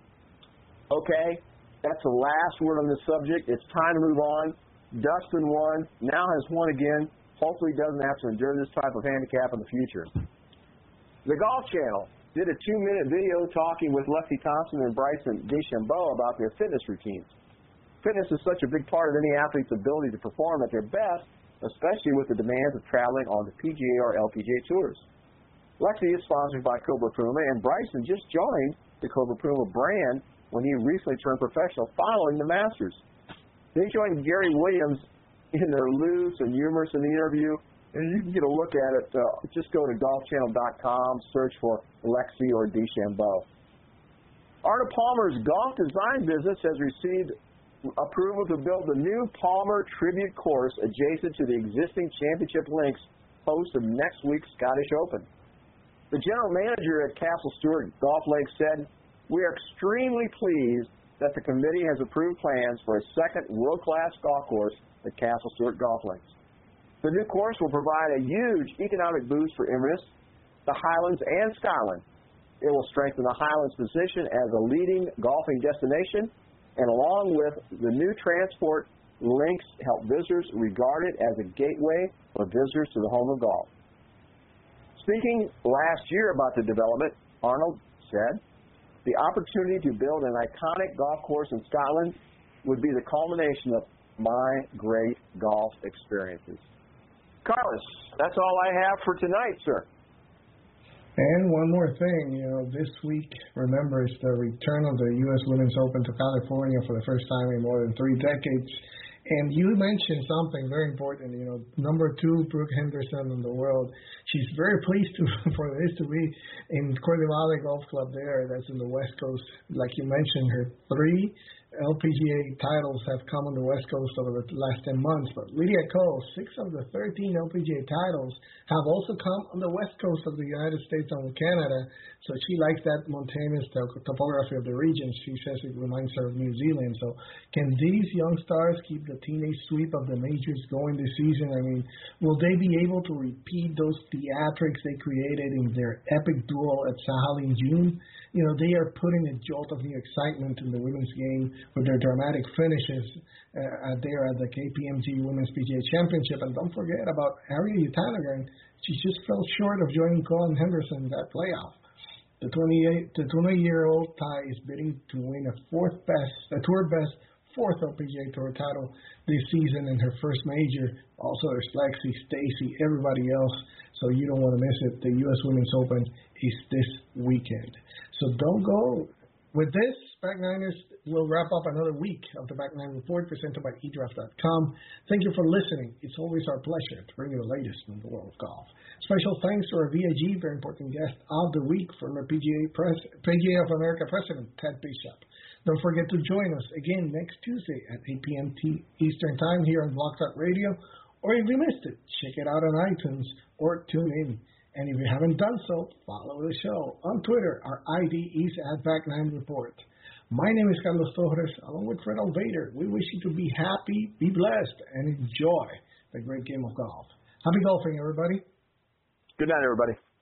Okay, that's the last word on this subject. It's time to move on. Dustin won, now has won again. Hopefully he doesn't have to endure this type of handicap in the future. The Golf Channel did a two-minute video talking with Lexi Thompson and Bryson DeChambeau about their fitness routines. Fitness is such a big part of any athlete's ability to perform at their best, especially with the demands of traveling on the P G A or L P G A tours. Lexi is sponsored by Cobra Puma, and Bryson just joined the Cobra Puma brand when he recently turned professional following the Masters. They joined Gary Williams in their loose and humorous in the interview, and you can get a look at it. Uh, just go to golf channel dot com, search for Lexi or DeChambeau. Arnold Palmer's golf design business has received approval to build the new Palmer Tribute Course adjacent to the existing Championship Links host of next week's Scottish Open. The general manager at Castle Stewart Golf Links said, "We are extremely pleased that the committee has approved plans for a second world-class golf course at Castle Stewart Golf Links. The new course will provide a huge economic boost for Inverness, the Highlands, and Scotland. It will strengthen the Highlands' position as a leading golfing destination, and along with the new transport links, help visitors regard it as a gateway for visitors to the home of golf." Speaking last year about the development, Arnold said, "The opportunity to build an iconic golf course in Scotland would be the culmination of my great golf experiences." Carlos, that's all I have for tonight, sir. And one more thing, you know, this week, remember, it's the return of the U S Women's Open to California for the first time in more than three decades. And you mentioned something very important, you know, number two, Brooke Henderson in the world. She's very pleased to, for this to be in Corte Valley Golf Club there. That's in the West Coast. Like you mentioned, her three L P G A titles have come on the West Coast over the last ten months. But Lydia Ko, six of the thirteen L P G A titles have also come on the West Coast of the United States and Canada. So she likes that mountainous topography of the region. She says it reminds her of New Zealand. So can these young stars keep the teenage sweep of the majors going this season? I mean, will they be able to repeat those theatrics they created in their epic duel at Sahal in June? You know, they are putting a jolt of new excitement in the women's game with their dramatic finishes uh, there at the K P M G Women's P G A Championship. And don't forget about Ariya Jutanugarn. She just fell short of joining Colin Henderson in that playoff. The twenty-eight, the twenty-year-old Thai is bidding to win a fourth best, a tour best fourth L P G A Tour title this season in her first major. Also, there's Lexi, Stacy, everybody else. So you don't want to miss it. The U S Women's Open is this weekend. So don't go. With this, Back Niners will wrap up another week of the Back Nine Report presented by e draft dot com. Thank you for listening. It's always our pleasure to bring you the latest in the world of golf. Special thanks to our V I G, very important guest of the week, former P G A, Pres- P G A of America President Ted Bishop. Don't forget to join us again next Tuesday at eight p.m. Eastern Time here on Blog Talk Radio. Or if you missed it, check it out on iTunes or tune in. And if you haven't done so, follow the show on Twitter. Our I D is at Back Nine Report. My name is Carlos Torres, along with Fred Alvader. We wish you to be happy, be blessed, and enjoy the great game of golf. Happy golfing, everybody. Good night, everybody.